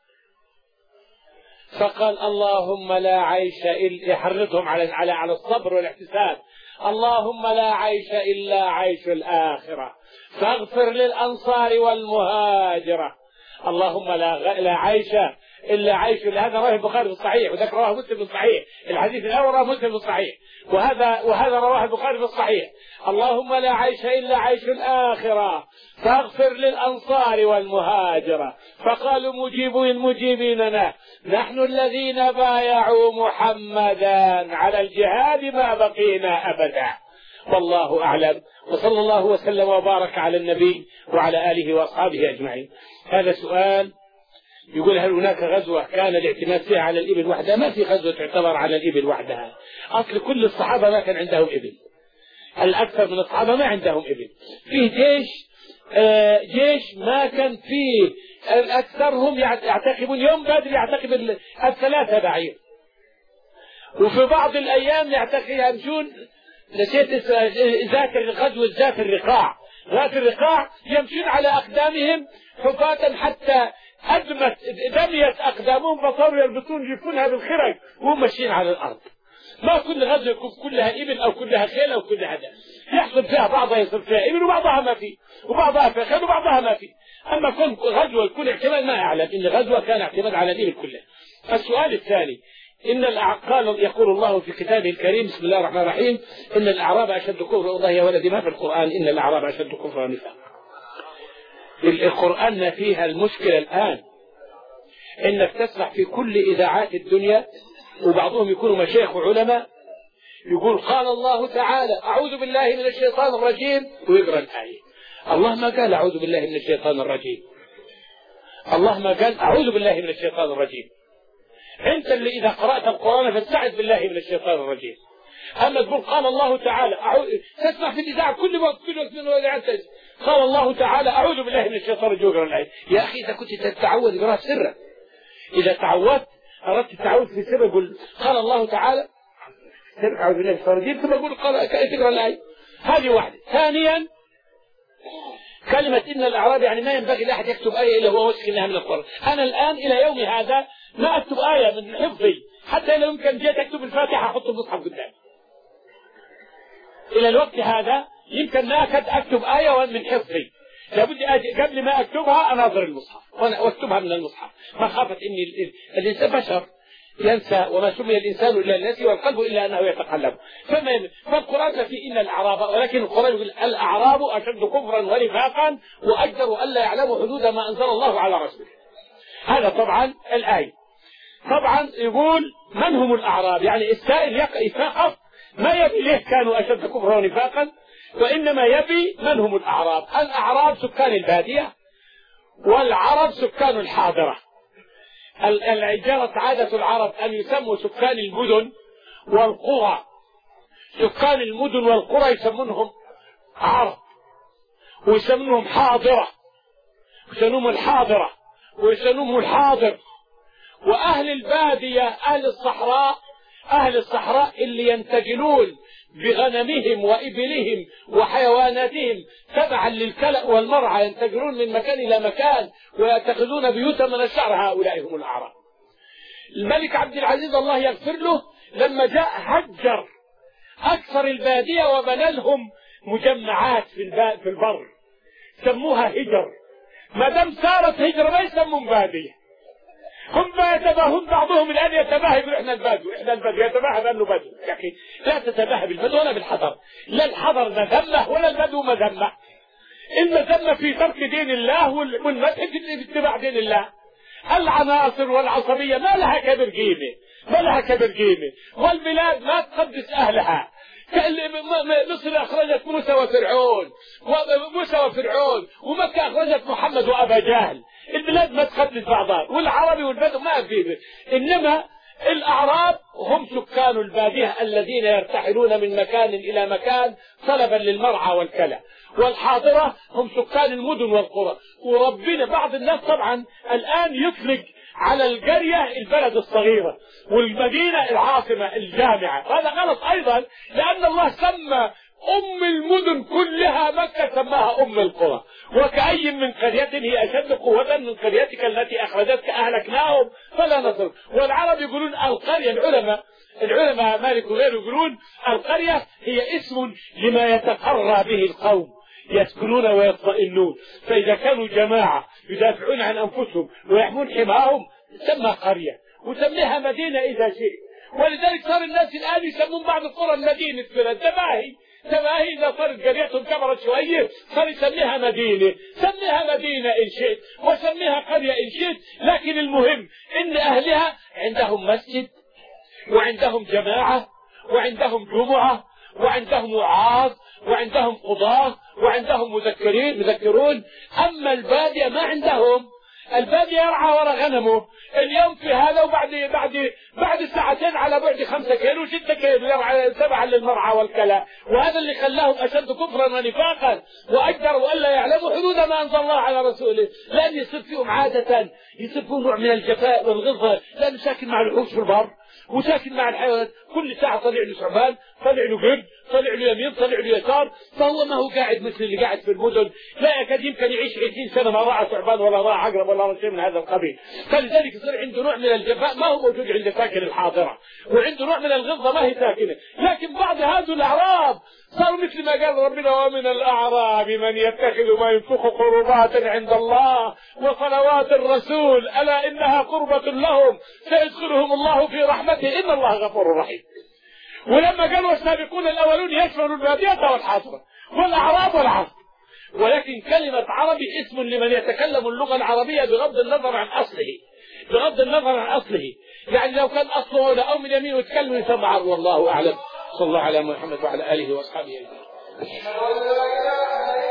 فقال اللهم لا عيش يحرضهم على الصبر والاحتساب. اللهم لا عيش إلا عيش الآخرة فاغفر للأنصار والمهاجرة. اللهم لا عيش إلا عيش. هذا رواه البخاري في الصحيح وذاك رواه مسلم في الصحيح. الحديث الأول رواه مسلم في الصحيح وهذا رواه البخاري في الصحيح. اللهم لا عيش إلا عيش الآخرة فاغفر للأنصار والمهاجرة. فقالوا مجيبيننا نحن الذين بايعوا محمدا على الجهاد ما بقينا أبدا. والله أعلم وصلى الله وسلم وبارك على النبي وعلى آله وأصحابه أجمعين. هذا سؤال يقول هل هناك غزوة كان الاعتماد فيها على الإبل وحدها؟ ما في غزوة تعتبر على الإبل وحدها. أصل كل الصحابة ما كان عندهم إبل. الأكثر من الصحابة ما عندهم إبل. فيه جيش ما كان فيه الأكثرهم يعتقبون يوم بدر يعتقب 3 بعير وفي بعض الأيام يمشون نسيت ذات الرقاع يمشون على أقدامهم حفاة حتى دميت أقدامهم فصاروا يربطون جفونها بالخرج وهم ماشيين على الأرض. ما كل غزوة يكون كلها إبل أو كلها خيل أو كلها دم. يحصل فيها بعضها يصير فيها إبل وبعضها ما فيه وبعضها فيها خيل وبعضها ما فيه. أما كون غزوة يكون اعتماد ما أعلم إن غزوة كان اعتماد على الإبل كلها. السؤال الثاني يقول الله في كتابه الكريم بسم الله الرحمن الرحيم إن الأعراب أشد كفرا. والله يا ولدي ما في القرآن إن الأعراب أشد كفرا ونفاقا. القرآن ما فيها المشكلة الآن إنك تسمع في كل إذاعات الدنيا وبعضهم يكونوا مشايخ وعلماء يقول قال الله تعالى أعوذ بالله من الشيطان الرجيم ويقرأ الآية. الله ما قال أعوذ بالله من الشيطان الرجيم. الله ما قال أعوذ بالله من الشيطان الرجيم. أنت اللي إذا قرأت القرآن فاستعذ بالله من الشيطان الرجيم. أما تقول قال الله تعالى تسمع في الإذاعة كل وقت قال الله تعالى أعوذ بالله من الشيطان الرجيم ويقرأ الآية. يا أخي إذا كنت تتعوذ اقرأها سرا. إذا تعودت أردت التعوذ في سر يقول قال الله تعالى أعوذ بالله من الشيطان الرجيم ثم يقول تقرأ الآية. هذه واحدة. ثانيا كلمة إن الأعراب يعني ما ينبغي لأحد يكتب آية إلا هو واثق إنها من القرآن. أنا الآن إلى يومي هذا ما أكتب آية من حفظي حتى لو يمكن جيت أكتب الفاتحة أحط المصحف قدامي. إلى الوقت هذا يمكن ما أكتب آية من حفظي لابد قبل ما أكتبها أناظر المصحف وأكتبها من المصحف مخافة إن الإنسان بشر ينسى وما سمي الإنسان إلا النسي والقلب إلا أنه يتقلب. فالقرآن في إن الأعراب ولكن القرآن يقول الأعراب أشد كفرا ونفاقا وأجدر ألا يعلموا حدود ما أنزل الله على رسوله. هذا طبعا الآية. طبعا يقول من هم الأعراب يعني السائل فقط ما يبي ليه كانوا أشد كفرا ونفاقا وإنما يبي من هم الأعراب. الأعراب سكان البادية والعرب سكان الحاضرة. جرت عادة العرب أن يسموا سكان المدن والقرى. سكان المدن والقرى يسمونهم عرب ويسمونهم حاضرة ويسمونهم الحاضرة ويسمونهم الحاضر. وأهل البادية أهل الصحراء اللي ينتقلون بغنمهم وإبلهم وحيواناتهم تبعا للكلأ والمرعى، ينتقلون من مكان إلى مكان ويتخذون بيوتا من الشعر. هؤلاء هم الأعراب. الملك عبد العزيز الله يغفر له لما جاء هجر أكثر البادية وبنى لهم مجمعات في البر سموها هجر. ما دام صارت هجرة ما يسمون بادية. هم يتباهون بعضهم الآن يتباهى يقول احنا البدو يتباهى بأنه بدو. يا أخي لا تتباهى بالبدو ولا بالحضر. لا الحضر مذمة ولا البدو مذمة. المذمة في ترك دين الله والمدح في اتباع دين الله. العناصر والعصبية ما لها كبر قيمة والبلاد ما تقدس أهلها. مصر أخرجت موسى وفرعون ومكة أخرجت محمد وأبا جهل. البلاد ما تقدس بعضها والعربي والبدو ما فيه. إنما الأعراب هم سكان البادية الذين يرتحلون من مكان إلى مكان طلبا للمرعى والكلى. والحاضرة هم سكان المدن والقرى. وربنا بعض الناس طبعا الآن يطلق على القرية البلد الصغيرة والمدينة العاصمة الجامعة. هذا غلط أيضا، لأن الله سمى أم المدن كلها مكة سماها أم القرى. وكأي من قرية هي أشد قوة من قريتك التي أخرجتك أهلكناهم فلا نصر. والعرب يقولون القرية، العلماء مالك وغيره يقولون القرية هي اسم لما يتقرى به القوم يسكنون ويطمئنون. فإذا كانوا جماعة يدافعون عن أنفسهم ويحمون حماهم تسمى قرية وسميها مدينة إذا شئت. ولذلك صار الناس الآن يسمون بعض القرى المدينة تباهي إذا صارت قريتهم كبرت شوية صار يسميها مدينة. سميها مدينة إن شئت وسميها قرية إن شئت، لكن المهم إن أهلها عندهم مسجد وعندهم جماعة وعندهم جمعة وعندهم وعاظ وعندهم قضاة وعندهم مذكرون. أما البادية ما عندهم. البادية يرعى وراء غنمه اليوم في هذا، وبعد ساعتين على بعد 5 كيلو 6 كيلو يرعى تبعا للمرعى والكلى. وهذا اللي خلاهم أشد كفرا ونفاقا وأجدروا ألا يعلموا حدود ما أنزل الله على رسوله، لأن يصير فيهم عادة يصير فيهم نوع من الجفاء والغلظة، لأنه ساكن مع الوحوش في البر وساكن مع الحيوانات. كل ساعة طلع له ثعبان، طلع له قرد، طلع له يمين، طلع له يسار. فهو ما هو قاعد مثل اللي قاعد في المدن، لا يكاد يمكن يعيش 20 سنة ما راى ثعبان ولا راى عقرب ولا شيء من هذا القبيل. فلذلك يصير عنده نوع من الجفاء ما هو موجود عند ساكن الحاضرة، وعنده نوع من الغلظة ما هي ساكنة. لكن بعض هذول الأعراب صاروا مثل ما قال ربنا: ومن الأعراب من يتخذ ما ينفق قربات عند الله وصلوات الرسول ألا إنها قربة لهم سيدخلهم الله في رحمته إن الله غفور رحيم. ولما قالوا السابقون الأولون يشملوا البادية والحاضرة والأعراب والعرب. ولكن كلمة عربي اسم لمن يتكلم اللغة العربية بغض النظر عن أصله. يعني لو كان أصله أو من يمين ويتكلم يسمى عرب. والله أعلم. صلى الله على محمد وعلى آله وأصحابه أجمعين.